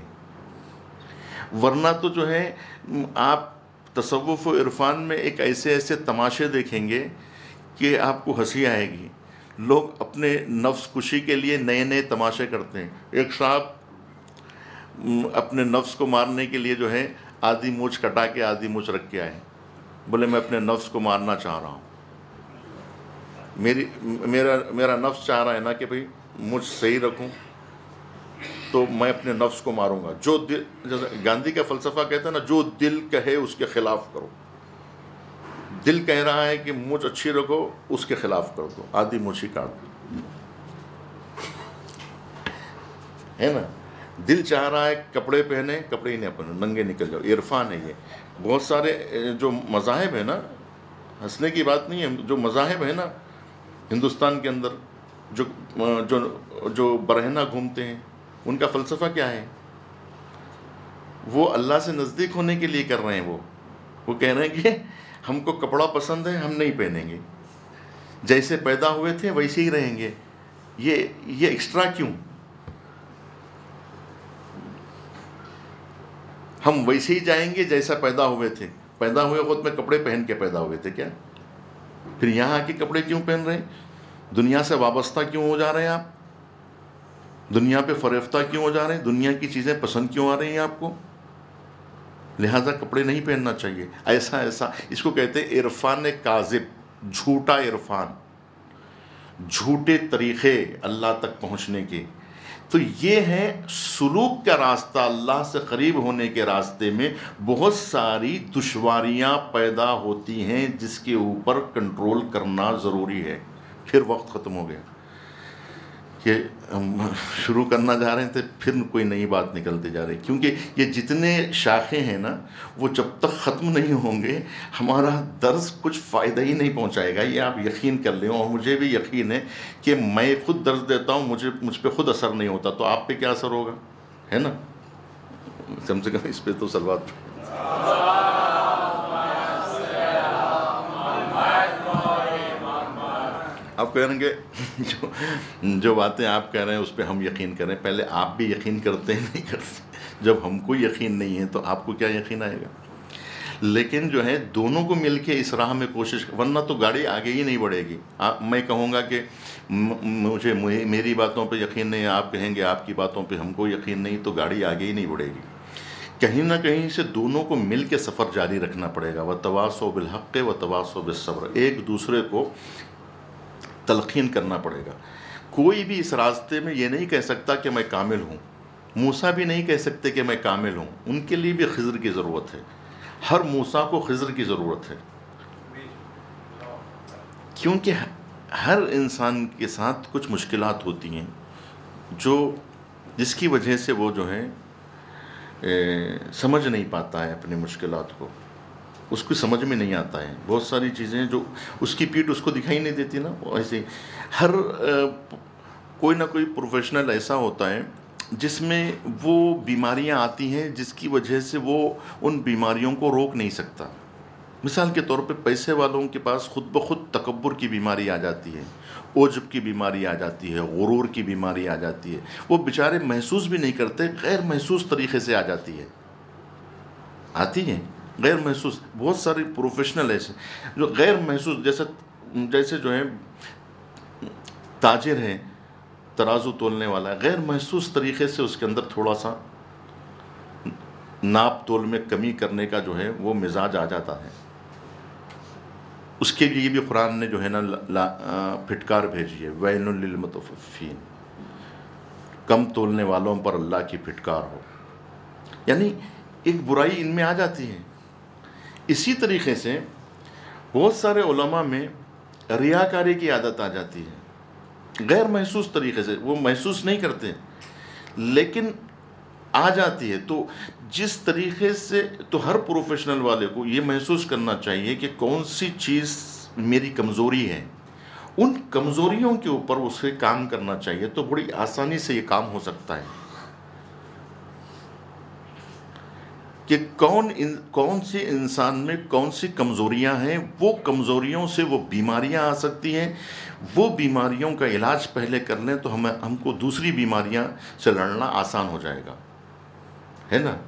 ہیں، ورنہ تو جو ہے آپ تصوف و عرفان میں ایک ایسے تماشے دیکھیں گے کہ آپ کو ہنسی آئے گی۔ لوگ اپنے نفس کشی کے لیے نئے نئے تماشے کرتے ہیں۔ ایک صاحب اپنے نفس کو مارنے کے لیے جو ہے آدھی مونچھ کٹا کے آدھی مونچھ رکھ کے آئے، بولے میں اپنے نفس کو مارنا چاہ رہا ہوں۔ میرا نفس چاہ رہا ہے نا کہ بھئی مجھ صحیح رکھوں، تو میں اپنے نفس کو ماروں گا. جو دل، جیسے گاندھی کا فلسفہ کہتا ہے نا، جو دل کہے اس کے خلاف کرو. دل کہہ رہا ہے کہ مجھ اچھی رکھو، اس کے خلاف کر دو، آدھی مجھ ہی کاٹ دو، ہے نا. دل چاہ رہا ہے کپڑے پہنے، کپڑے ہی نہیں پہنے، ننگے نکل جاؤ. عرفان ہے یہ. بہت سارے جو مذاہب ہیں نا، ہنسنے کی بات نہیں ہے، جو مذاہب ہیں نا ہندوستان کے اندر، جو جو جو برہنہ گھومتے ہیں، ان کا فلسفہ کیا ہے؟ وہ اللہ سے نزدیک ہونے کے لیے کر رہے ہیں. وہ کہہ رہے ہیں کہ ہم کو کپڑا پسند ہے، ہم نہیں پہنیں گے، جیسے پیدا ہوئے تھے ویسے ہی رہیں گے. یہ ایکسٹرا کیوں؟ ہم ویسے ہی جائیں گے جیسا پیدا ہوئے تھے. پیدا ہوئے خود میں کپڑے پہن کے پیدا ہوئے تھے کیا؟ پھر یہاں آ کے کپڑے کیوں پہن رہے ہیں؟ دنیا سے وابستہ کیوں ہو جا رہے ہیں آپ؟ دنیا پہ فریفتہ کیوں ہو جا رہے ہیں؟ دنیا کی چیزیں پسند کیوں آ رہی ہیں آپ کو؟ لہٰذا کپڑے نہیں پہننا چاہیے. ایسا اس کو کہتے ہیں عرفان کاذب، جھوٹا عرفان، جھوٹے طریقے اللہ تک پہنچنے کے. تو یہ ہے سلوک کا راستہ. اللہ سے قریب ہونے کے راستے میں بہت ساری دشواریاں پیدا ہوتی ہیں جس کے اوپر کنٹرول کرنا ضروری ہے. پھر وقت ختم ہو گیا کہ ہم شروع کرنا جا رہے تھے، پھر کوئی نئی بات نکلتی جا رہی، کیونکہ یہ جتنے شاخیں ہیں نا، وہ جب تک ختم نہیں ہوں گے ہمارا درس کچھ فائدہ ہی نہیں پہنچائے گا. یہ آپ یقین کر لیں. اور مجھے بھی یقین ہے کہ میں خود درس دیتا ہوں، مجھ پہ خود اثر نہیں ہوتا، تو آپ پہ کیا اثر ہوگا، ہے نا. کم سے کم اس پہ تو صلوات. آپ کہیں گے جو باتیں آپ کہہ رہے ہیں اس پہ ہم یقین کریں. پہلے آپ بھی یقین کرتے ہیں نہیں کرتے؟ جب ہم کو یقین نہیں ہے تو آپ کو کیا یقین آئے گا؟ لیکن جو ہے دونوں کو مل کے اس راہ میں کوشش، ورنہ تو گاڑی آگے ہی نہیں بڑھے گی. میں کہوں گا کہ مجھے میری باتوں پہ یقین نہیں ہے، آپ کہیں گے آپ کی باتوں پہ ہم کو یقین نہیں، تو گاڑی آگے ہی نہیں بڑھے گی. کہیں نہ کہیں سے دونوں کو مل کے سفر جاری رکھنا پڑے گا. وَتَوَاصَوْا بِالْحَقِّ وَتَوَاصَوْا بِالصَّبْرِ. ایک دوسرے کو تلقین کرنا پڑے گا. کوئی بھی اس راستے میں یہ نہیں کہہ سکتا کہ میں کامل ہوں. موسیٰ بھی نہیں کہہ سکتے کہ میں کامل ہوں. ان کے لیے بھی خضر کی ضرورت ہے. ہر موسیٰ کو خضر کی ضرورت ہے، کیونکہ ہر انسان کے ساتھ کچھ مشکلات ہوتی ہیں جس کی وجہ سے وہ جو ہے سمجھ نہیں پاتا ہے اپنی مشکلات کو. اس کو سمجھ میں نہیں آتا ہے. بہت ساری چیزیں جو اس کی پیٹھ اس کو دکھائی نہیں دیتی نا. ایسے ہر کوئی نہ کوئی پروفیشنل ایسا ہوتا ہے جس میں وہ بیماریاں آتی ہیں جس کی وجہ سے وہ ان بیماریوں کو روک نہیں سکتا. مثال کے طور پہ پیسے والوں کے پاس خود بخود تکبر کی بیماری آ جاتی ہے، عجب کی بیماری آ جاتی ہے، غرور کی بیماری آ جاتی ہے. وہ بیچارے محسوس بھی نہیں کرتے، غیر محسوس طریقے سے آ جاتی ہے، آتی ہیں غیر محسوس. بہت سارے پروفیشنل ایسے جو غیر محسوس، جیسے جو ہے تاجر ہے، ترازو تولنے والا ہے، غیر محسوس طریقے سے اس کے اندر تھوڑا سا ناپ تول میں کمی کرنے کا جو ہے وہ مزاج آ جاتا ہے. اس کے لیے بھی قرآن نے جو ہے نا پھٹکار بھیجی ہے، ویل للمطففین، کم تولنے والوں پر اللہ کی پھٹکار ہو. یعنی ایک برائی ان میں آ جاتی ہے. اسی طریقے سے بہت سارے علماء میں ریاکاری کی عادت آ جاتی ہے، غیر محسوس طریقے سے. وہ محسوس نہیں کرتے لیکن آ جاتی ہے. تو جس طریقے سے تو ہر پروفیشنل والے کو یہ محسوس کرنا چاہیے کہ کون سی چیز میری کمزوری ہے، ان کمزوریوں کے اوپر اسے کام کرنا چاہیے. تو بڑی آسانی سے یہ کام ہو سکتا ہے کہ کون سی انسان میں کون سی کمزوریاں ہیں. وہ کمزوریوں سے وہ بیماریاں آ سکتی ہیں. وہ بیماریوں کا علاج پہلے کر لیں تو ہم کو دوسری بیماریاں سے لڑنا آسان ہو جائے گا، ہے نا.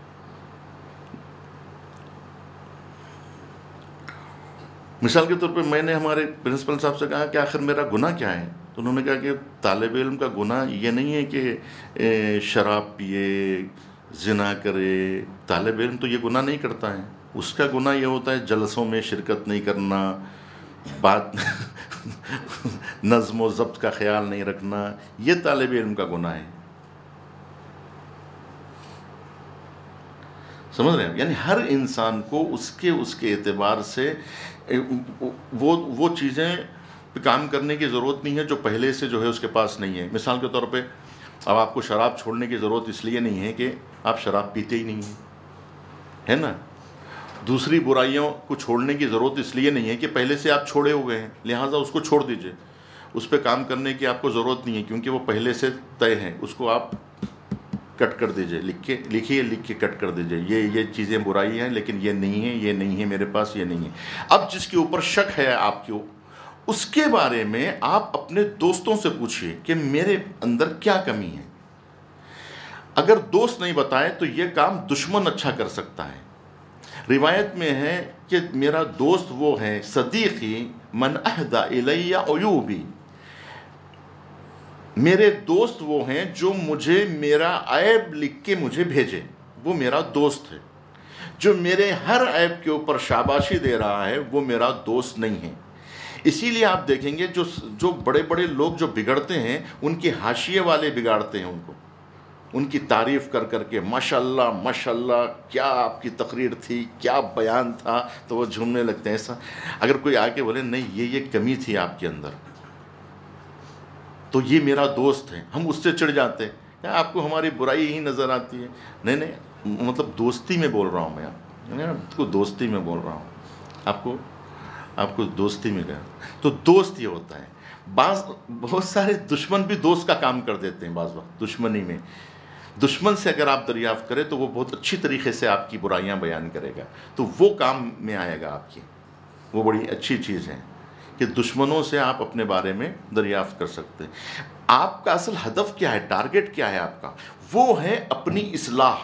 مثال کے طور پہ میں نے ہمارے پرنسپل صاحب سے کہا کہ آخر میرا گناہ کیا ہے؟ تو انہوں نے کہا کہ طالب علم کا گناہ یہ نہیں ہے کہ شراب پیے، زنا کرے. طالب علم تو یہ گناہ نہیں کرتا ہے. اس کا گناہ یہ ہوتا ہے جلسوں میں شرکت نہیں کرنا، نظم و ضبط کا خیال نہیں رکھنا، یہ طالب علم کا گناہ ہے. سمجھ رہے ہیں؟ یعنی ہر انسان کو اس کے اعتبار سے وہ چیزیں پہ کام کرنے کی ضرورت نہیں ہے جو پہلے سے جو ہے اس کے پاس نہیں ہے. مثال کے طور پہ اب آپ کو شراب چھوڑنے کی ضرورت اس لیے نہیں ہے کہ آپ شراب پیتے ہی نہیں ہیں، ہے نا. دوسری برائیوں کو چھوڑنے کی ضرورت اس لیے نہیں ہے کہ پہلے سے آپ چھوڑے ہوئے ہیں، لہٰذا اس کو چھوڑ دیجئے. اس پہ کام کرنے کی آپ کو ضرورت نہیں ہے کیونکہ وہ پہلے سے طے ہیں. اس کو آپ کٹ کر دیجئے، لکھ کے کٹ کر دیجئے. یہ چیزیں برائی ہیں لیکن یہ نہیں ہے میرے پاس، یہ نہیں ہے. اب جس کے اوپر شک ہے آپ کو، اس کے بارے میں آپ اپنے دوستوں سے پوچھئے کہ میرے اندر کیا کمی ہے. اگر دوست نہیں بتائے تو یہ کام دشمن اچھا کر سکتا ہے. روایت میں ہے کہ میرا دوست وہ ہے، صدیقی من اہدی الی عیوبی، میرے دوست وہ ہیں جو مجھے میرا عیب لکھ کے مجھے بھیجے. وہ میرا دوست ہے. جو میرے ہر عیب کے اوپر شاباشی دے رہا ہے وہ میرا دوست نہیں ہے. اسی لیے آپ دیکھیں گے جو بڑے بڑے لوگ جو بگڑتے ہیں ان کے حاشیے والے بگاڑتے ہیں ان کی تعریف کر کے، ماشاءاللہ ماشاءاللہ کیا آپ کی تقریر تھی، کیا بیان تھا، تو وہ جھومنے لگتے ہیں. ایسا اگر کوئی آ کے بولے نہیں یہ کمی تھی آپ کے اندر تو یہ میرا دوست ہے، ہم اس سے چڑھ جاتے ہیں. آپ کو ہماری برائی ہی نظر آتی ہے. نہیں مطلب دوستی میں بول رہا ہوں میں، آپ کو دوستی میں بول رہا ہوں، آپ کو دوستی میں گیا. تو دوست یہ ہوتا ہے. بہت سارے دشمن بھی دوست کا کام کر دیتے ہیں. بعض وقت دشمنی میں، دشمن سے اگر آپ دریافت کریں تو وہ بہت اچھی طریقے سے آپ کی برائیاں بیان کرے گا، تو وہ کام میں آئے گا آپ کی. وہ بڑی اچھی چیز ہے کہ دشمنوں سے آپ اپنے بارے میں دریافت کر سکتے ہیں. آپ کا اصل ہدف کیا ہے، ٹارگٹ کیا ہے آپ کا؟ وہ ہے اپنی اصلاح،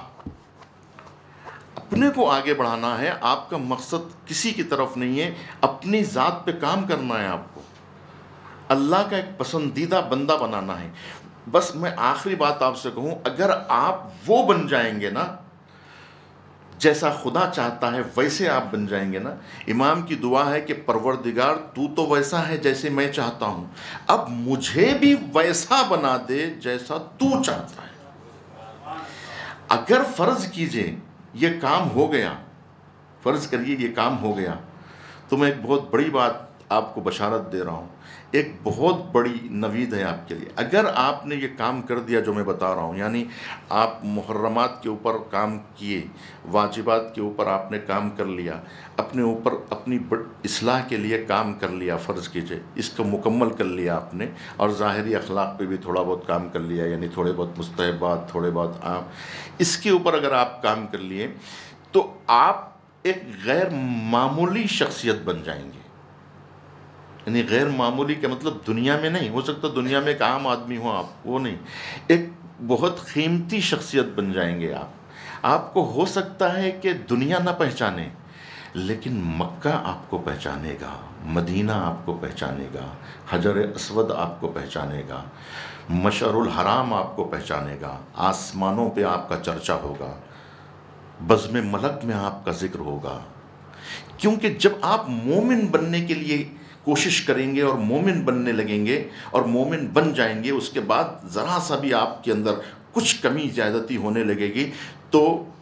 اپنے کو آگے بڑھانا ہے. آپ کا مقصد کسی کی طرف نہیں ہے، اپنی ذات پہ کام کرنا ہے. آپ کو اللہ کا ایک پسندیدہ بندہ بنانا ہے. بس میں آخری بات آپ سے کہوں، اگر آپ وہ بن جائیں گے نا جیسا خدا چاہتا ہے ویسے آپ بن جائیں گے نا. امام کی دعا ہے کہ پروردگار تو ویسا ہے جیسے میں چاہتا ہوں، اب مجھے بھی ویسا بنا دے جیسا تو چاہتا ہے. اگر فرض کیجئے یہ کام ہو گیا، فرض کریے یہ کام ہو گیا، تو میں ایک بہت بڑی بات آپ کو بشارت دے رہا ہوں، ایک بہت بڑی نوید ہے آپ کے لیے. اگر آپ نے یہ کام کر دیا جو میں بتا رہا ہوں، یعنی آپ محرمات کے اوپر کام کیے، واجبات کے اوپر آپ نے کام کر لیا، اپنے اوپر اپنی اصلاح کے لیے کام کر لیا، فرض کیجئے اس کو مکمل کر لیا آپ نے، اور ظاہری اخلاق پہ بھی تھوڑا بہت کام کر لیا، یعنی تھوڑے بہت مستحبات، تھوڑے بہت عام، اس کے اوپر اگر آپ کام کر لیے تو آپ ایک غیر معمولی شخصیت بن جائیں گے. یعنی غیر معمولی کا مطلب دنیا میں نہیں، ہو سکتا دنیا میں ایک عام آدمی ہو آپ، وہ نہیں، ایک بہت قیمتی شخصیت بن جائیں گے آپ. آپ کو ہو سکتا ہے کہ دنیا نہ پہچانے لیکن مکہ آپ کو پہچانے گا، مدینہ آپ کو پہچانے گا، حجر اسود آپ کو پہچانے گا، مشعر الحرام آپ کو پہچانے گا، آسمانوں پہ آپ کا چرچا ہوگا، بزم ملک میں آپ کا ذکر ہوگا. کیونکہ جب آپ مومن بننے کے لیے کوشش کریں گے اور مومن بننے لگیں گے اور مومن بن جائیں گے، اس کے بعد ذرا سا بھی آپ کے اندر کچھ کمی زیادتی ہونے لگے گی تو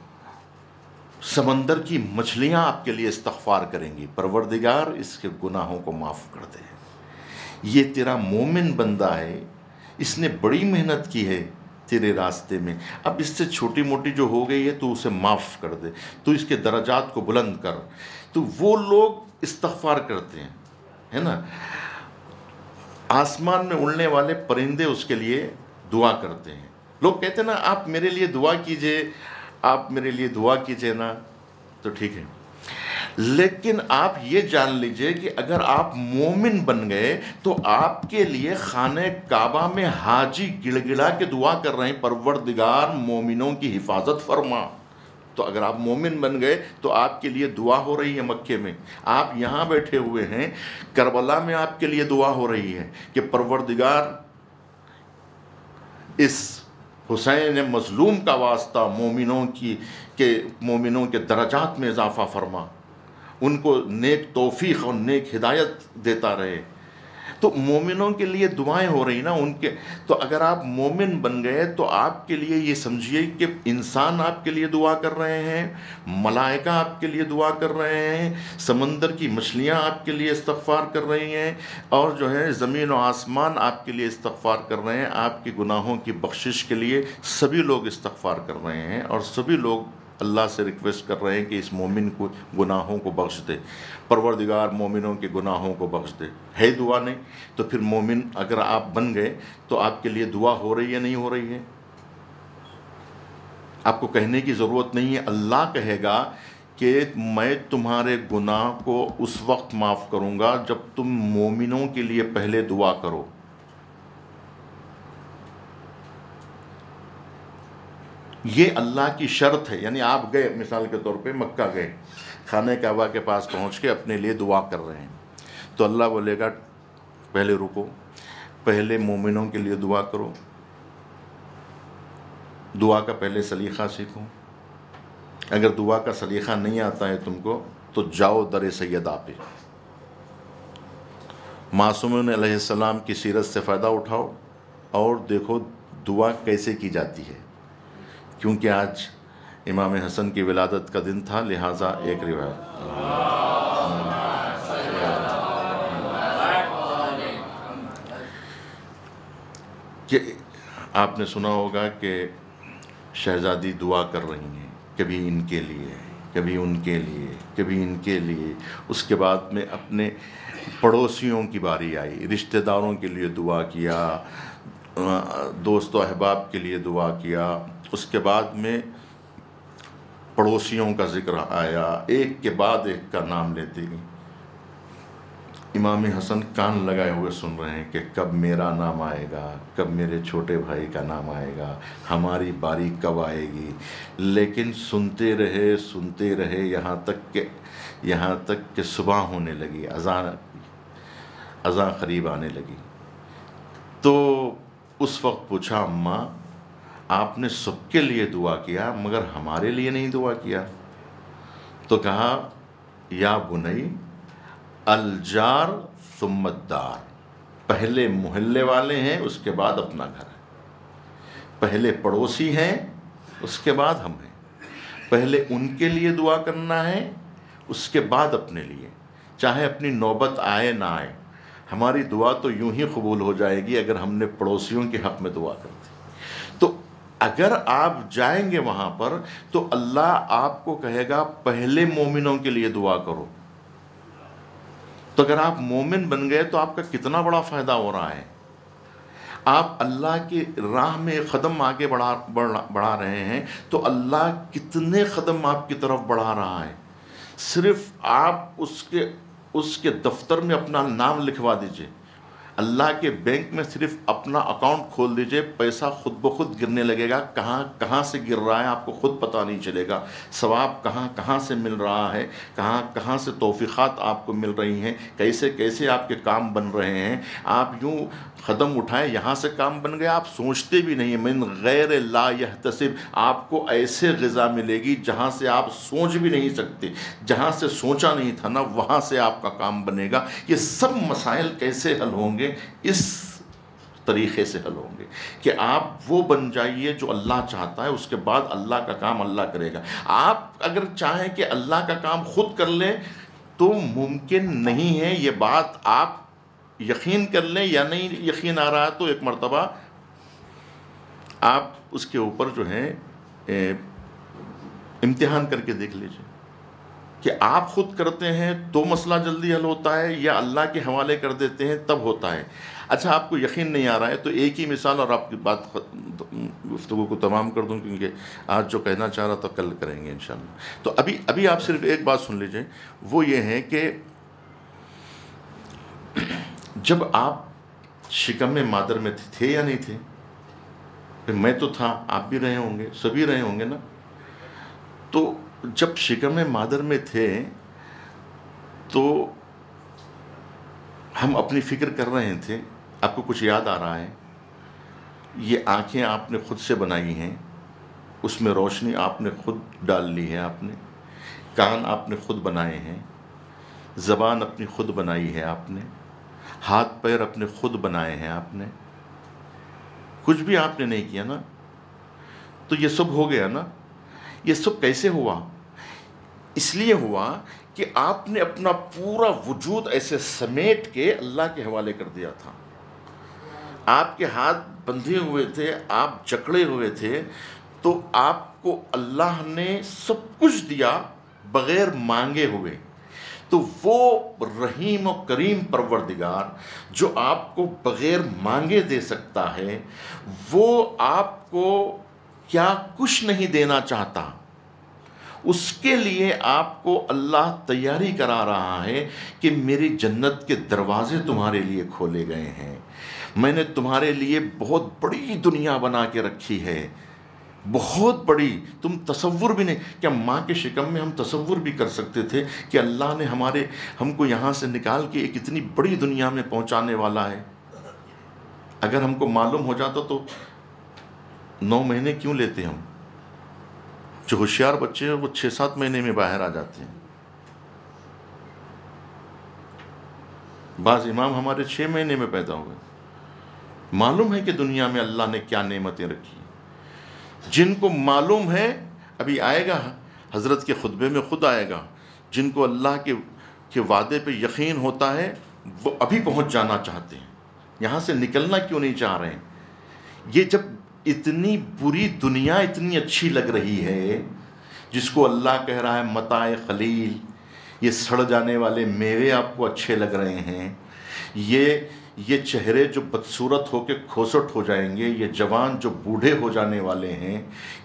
سمندر کی مچھلیاں آپ کے لیے استغفار کریں گی، پروردگار اس کے گناہوں کو معاف کر دے، یہ تیرا مومن بندہ ہے، اس نے بڑی محنت کی ہے تیرے راستے میں، اب اس سے چھوٹی موٹی جو ہو گئی ہے تو اسے معاف کر دے، تو اس کے درجات کو بلند کر. تو وہ لوگ استغفار کرتے ہیں، ہے نا. آسمان میں اڑنے والے پرندے اس کے لیے دعا کرتے ہیں. لوگ کہتے ہیں نا آپ میرے لیے دعا کیجئے، آپ میرے لیے دعا کیجئے نا، تو ٹھیک ہے، لیکن آپ یہ جان لیجئے کہ اگر آپ مومن بن گئے تو آپ کے لیے خانہ کعبہ میں حاجی گڑ گڑا کے دعا کر رہے ہیں، پروردگار مومنوں کی حفاظت فرما. تو اگر آپ مومن بن گئے تو آپ کے لیے دعا ہو رہی ہے مکے میں، آپ یہاں بیٹھے ہوئے ہیں، کربلا میں آپ کے لیے دعا ہو رہی ہے کہ پروردگار اس حسین مظلوم کا واسطہ مومنوں کے درجات میں اضافہ فرما، ان کو نیک توفیق اور نیک ہدایت دیتا رہے. تو مومنوں کے لیے دعائیں ہو رہی نا ان کے. تو اگر آپ مومن بن گئے تو آپ کے لیے یہ سمجھیے کہ انسان آپ کے لیے دعا کر رہے ہیں، ملائکہ آپ کے لیے دعا کر رہے ہیں، سمندر کی مچھلیاں آپ کے لیے استغفار کر رہی ہیں، اور جو ہے زمین و آسمان آپ کے لیے استغفار کر رہے ہیں. آپ کے گناہوں کی بخشش کے لیے سبھی لوگ استغفار کر رہے ہیں، اور سبھی لوگ اللہ سے ریکویسٹ کر رہے ہیں کہ اس مومن کو گناہوں کو بخش دے. پروردگار مومنوں کے گناہوں کو بخش دے. ہے دعا نہیں تو پھر مومن اگر آپ بن گئے تو آپ کے لیے دعا ہو رہی ہے نہیں ہو رہی ہے؟ آپ کو کہنے کی ضرورت نہیں ہے. اللہ کہے گا کہ میں تمہارے گناہ کو اس وقت معاف کروں گا جب تم مومنوں کے لیے پہلے دعا کرو. یہ اللہ کی شرط ہے. یعنی آپ گئے مثال کے طور پہ مکہ گئے، خانہ کعبہ کے پاس پہنچ کے اپنے لیے دعا کر رہے ہیں، تو اللہ بولے گا پہلے رکو، پہلے مومنوں کے لیے دعا کرو، دعا کا پہلے سلیقہ سیکھو. اگر دعا کا سلیقہ نہیں آتا ہے تم کو تو جاؤ در سیدہ پہ. معصومین علیہ السلام کی سیرت سے فائدہ اٹھاؤ اور دیکھو دعا کیسے کی جاتی ہے. کیونکہ آج امام حسن کی ولادت کا دن تھا، لہٰذا ایک روایت کہ آپ نے سنا ہوگا کہ شہزادی دعا کر رہی ہیں، کبھی ان کے لیے، کبھی ان کے لیے، کبھی ان کے لیے. اس کے بعد میں اپنے پڑوسیوں کی باری آئی، رشتہ داروں کے لیے دعا کیا، دوست و احباب کے لیے دعا کیا. اس کے بعد میں پڑوسیوں کا ذکر آیا، ایک کے بعد ایک کا نام لیتے گئے. امام حسن کان لگائے ہوئے سن رہے ہیں کہ کب میرا نام آئے گا، کب میرے چھوٹے بھائی کا نام آئے گا، ہماری باری کب آئے گی. لیکن سنتے رہے یہاں تک کہ صبح ہونے لگی، اذان قریب آنے لگی. تو اس وقت پوچھا اماں آپ نے سب کے لیے دعا کیا مگر ہمارے لیے نہیں دعا کیا؟ تو کہا یا بنی الجار ثم الدار، پہلے محلے والے ہیں اس کے بعد اپنا گھر ہے، پہلے پڑوسی ہیں اس کے بعد ہم ہیں، پہلے ان کے لیے دعا کرنا ہے اس کے بعد اپنے لیے. چاہے اپنی نوبت آئے نہ آئے، ہماری دعا تو یوں ہی قبول ہو جائے گی اگر ہم نے پڑوسیوں کے حق میں دعا کر دی. تو اگر آپ جائیں گے وہاں پر تو اللہ آپ کو کہے گا پہلے مومنوں کے لیے دعا کرو. تو اگر آپ مومن بن گئے تو آپ کا کتنا بڑا فائدہ ہو رہا ہے. آپ اللہ کی راہ میں قدم آگے بڑھا رہے ہیں تو اللہ کتنے قدم آپ کی طرف بڑھا رہا ہے. صرف آپ اس کے دفتر میں اپنا نام لکھوا دیجئے، اللہ کے بینک میں صرف اپنا اکاؤنٹ کھول دیجئے، پیسہ خود بخود گرنے لگے گا. کہاں سے گر رہا ہے آپ کو خود پتہ نہیں چلے گا. ثواب کہاں سے مل رہا ہے، کہاں سے توفیقات آپ کو مل رہی ہیں، کیسے آپ کے کام بن رہے ہیں. آپ یوں قدم اٹھائیں یہاں سے کام بن گیا، آپ سوچتے بھی نہیں. من غیر لا یحتسب، آپ کو ایسے غذا ملے گی جہاں سے آپ سوچ بھی نہیں سکتے، جہاں سے سوچا نہیں تھا نا وہاں سے آپ کا کام بنے گا. یہ سب مسائل کیسے حل ہوں گے؟ اس طریقے سے حل ہوں گے کہ آپ وہ بن جائیے جو اللہ چاہتا ہے، اس کے بعد اللہ کا کام اللہ کرے گا. آپ اگر چاہیں کہ اللہ کا کام خود کر لیں تو ممکن نہیں ہے. یہ بات آپ یقین کر لیں یا نہیں یقین آ رہا ہے تو ایک مرتبہ آپ اس کے اوپر جو ہے امتحان کر کے دیکھ لیجیے کہ آپ خود کرتے ہیں تو مسئلہ جلدی حل ہوتا ہے یا اللہ کے حوالے کر دیتے ہیں تب ہوتا ہے. اچھا آپ کو یقین نہیں آ رہا ہے تو ایک ہی مثال اور آپ کی بات گفتگو کو تمام کر دوں، کیونکہ آج جو کہنا چاہ رہا تھا کل کریں گے انشاءاللہ. تو ابھی آپ صرف ایک بات سن لیجئے، وہ یہ ہے کہ جب آپ شکم مادر میں تھے یا نہیں تھے؟ میں تو تھا، آپ بھی رہے ہوں گے، سبھی رہے ہوں گے نا. تو جب شکم مادر میں تھے تو ہم اپنی فکر کر رہے تھے. آپ کو کچھ یاد آ رہا ہے؟ یہ آنکھیں آپ نے خود سے بنائی ہیں، اس میں روشنی آپ نے خود ڈال لی ہے، آپ نے کان آپ نے خود بنائے ہیں، زبان اپنی خود بنائی ہے آپ نے، ہاتھ پیر اپنے خود بنائے ہیں آپ نے، کچھ بھی آپ نے نہیں کیا نا، تو یہ سب ہو گیا نا۔ یہ سب کیسے ہوا؟ اس لیے ہوا کہ آپ نے اپنا پورا وجود ایسے سمیٹ کے اللہ کے حوالے کر دیا تھا۔ آپ کے ہاتھ بندھے ہوئے تھے، آپ جکڑے ہوئے تھے، تو آپ کو اللہ نے سب کچھ دیا بغیر مانگے ہوئے۔ تو وہ رحیم و کریم پروردگار جو آپ کو بغیر مانگے دے سکتا ہے، وہ آپ کو کیا کچھ نہیں دینا چاہتا؟ اس کے لیے آپ کو اللہ تیاری کرا رہا ہے کہ میری جنت کے دروازے تمہارے لیے کھولے گئے ہیں، میں نے تمہارے لیے بہت بڑی دنیا بنا کے رکھی ہے، بہت بڑی، تم تصور بھی نہیں، کیا ماں کے شکم میں ہم تصور بھی کر سکتے تھے کہ اللہ نے ہم کو یہاں سے نکال کے ایک اتنی بڑی دنیا میں پہنچانے والا ہے؟ اگر ہم کو معلوم ہو جاتا تو 9 مہینے کیوں لیتے ہم؟ جو ہوشیار بچے ہیں وہ 6-7 مہینے میں باہر آ جاتے ہیں، بعض امام ہمارے 6 مہینے میں پیدا ہوئے۔ معلوم ہے کہ دنیا میں اللہ نے کیا نعمتیں رکھی ہیں۔ جن کو معلوم ہے، ابھی آئے گا حضرت کے خطبے میں خود آئے گا، جن کو اللہ کے وعدے پہ یقین ہوتا ہے وہ ابھی پہنچ جانا چاہتے ہیں، یہاں سے نکلنا کیوں نہیں چاہ رہے ہیں؟ یہ جب اتنی بری دنیا اتنی اچھی لگ رہی ہے، جس کو اللہ کہہ رہا ہے متاع قلیل، یہ سڑ جانے والے میوے آپ کو اچھے لگ رہے ہیں، یہ چہرے جو بدصورت ہو کے کھوسٹ ہو جائیں گے، یہ جوان جو بوڑھے ہو جانے والے ہیں،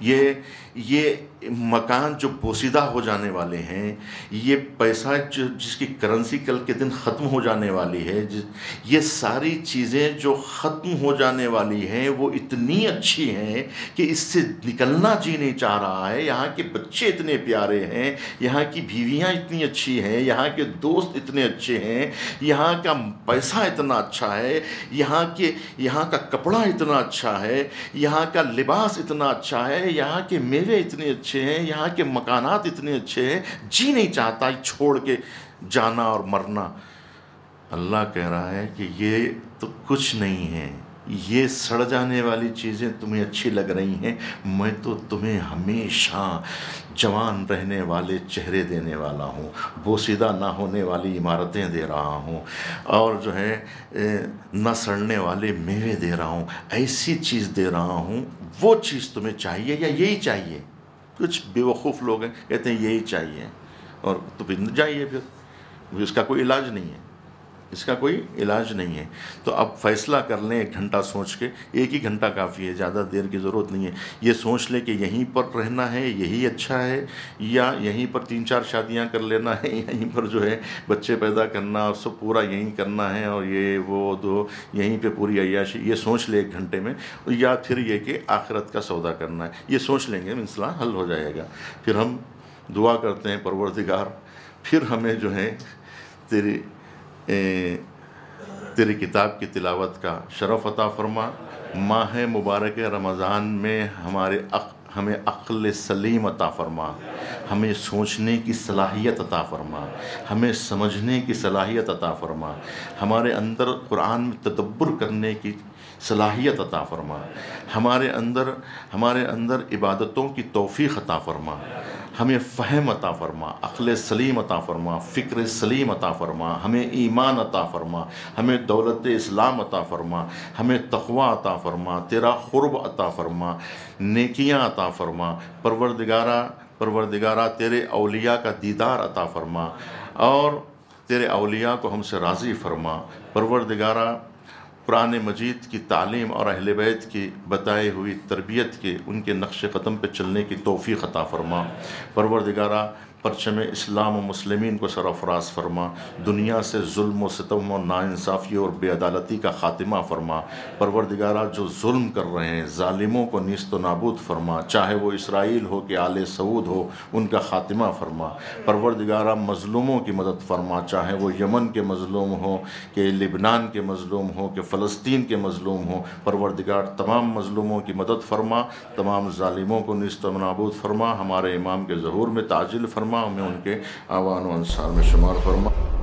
یہ مکان جو بوسیدہ ہو جانے والے ہیں، یہ پیسہ جس کی کرنسی کل کے دن ختم ہو جانے والی ہے، یہ ساری چیزیں جو ختم ہو جانے والی ہیں وہ اتنی اچھی ہیں کہ اس سے نکلنا جی نہیں چاہ رہا ہے۔ یہاں کے بچے اتنے پیارے ہیں، یہاں کی بیویاں اتنی اچھی ہیں، یہاں کے دوست اتنے اچھے ہیں، یہاں کا پیسہ اتنا اچھا ہے، یہاں کا کپڑا اتنا اچھا ہے، یہاں کا لباس اتنا اچھا ہے، یہاں کے میوے اتنے اچھے ہیں، یہاں کے مکانات اتنے اچھے ہیں، جی نہیں چاہتا چھوڑ کے جانا اور مرنا۔ اللہ کہہ رہا ہے کہ یہ تو کچھ نہیں ہے، یہ سڑ جانے والی چیزیں تمہیں اچھی لگ رہی ہیں، میں تو تمہیں ہمیشہ جوان رہنے والے چہرے دینے والا ہوں، بوسیدہ نہ ہونے والی عمارتیں دے رہا ہوں، اور جو ہے نہ سڑنے والے میوے دے رہا ہوں، ایسی چیز دے رہا ہوں۔ وہ چیز تمہیں چاہیے یا یہی چاہیے؟ کچھ بیوقوف لوگ ہیں کہتے ہیں یہی چاہیے، اور تو پھر جائیے، پھر اس کا کوئی علاج نہیں ہے، اس کا کوئی علاج نہیں ہے۔ تو اب فیصلہ کر لیں 1 گھنٹہ سوچ کے، 1 ہی گھنٹہ کافی ہے، زیادہ دیر کی ضرورت نہیں ہے۔ یہ سوچ لیں کہ یہیں پر رہنا ہے، یہی اچھا ہے، یا یہیں پر 3-4 شادیاں کر لینا ہے، یہیں پر جو ہے بچے پیدا کرنا اور سب پورا یہیں کرنا ہے، اور یہ وہ دو یہیں پہ پوری عیاشی۔ یہ سوچ لیں 1 گھنٹے میں، یا پھر یہ کہ آخرت کا سودا کرنا ہے، یہ سوچ لیں گے، مسئلہ حل ہو جائے گا۔ پھر ہم دعا کرتے ہیں پروردگار پھر ہمیں جو ہے تیری کتاب کی تلاوت کا شرف عطا فرما، ماہ مبارک رمضان میں ہمیں عقل سلیم عطا فرما، ہمیں سوچنے کی صلاحیت عطا فرما، ہمیں سمجھنے کی صلاحیت عطا فرما، ہمارے اندر قرآن میں تدبر کرنے کی صلاحیت عطا فرما، ہمارے اندر عبادتوں کی توفیق عطا فرما، ہمیں فہم عطا فرما، عقل سلیم عطا فرما، فکر سلیم عطا فرما، ہمیں ایمان عطا فرما، ہمیں دولت اسلام عطا فرما، ہمیں تقوی عطا فرما، تیرا قرب عطا فرما، نیکیاں عطا فرما، پروردگارہ تیرے اولیاء کا دیدار عطا فرما، اور تیرے اولیاء کو ہم سے راضی فرما۔ پروردگارہ قرآن مجید کی تعلیم اور اہل بیت کی بتائی ہوئی تربیت کے ان کے نقش قدم پہ چلنے کی توفیق عطا فرما۔ پروردگارہ پرچم اسلام و مسلمین کو سرفراز فرما، دنیا سے ظلم و ستم و ناانصافی اور بے عدالتی کا خاتمہ فرما۔ پروردگارہ جو ظلم کر رہے ہیں ظالموں کو نیست و نابود فرما، چاہے وہ اسرائیل ہو کہ آل سعود ہو، ان کا خاتمہ فرما۔ پروردگارہ مظلوموں کی مدد فرما، چاہے وہ یمن کے مظلوم ہو کہ لبنان کے مظلوم ہو کہ فلسطین کے مظلوم ہو۔ پروردگار تمام مظلوموں کی مدد فرما، تمام ظالموں کو نیست و نابود فرما، ہمارے امام کے ظہور میں تعجیل فرما، ہمیں ان کے آوان و انصار میں شمار فرما۔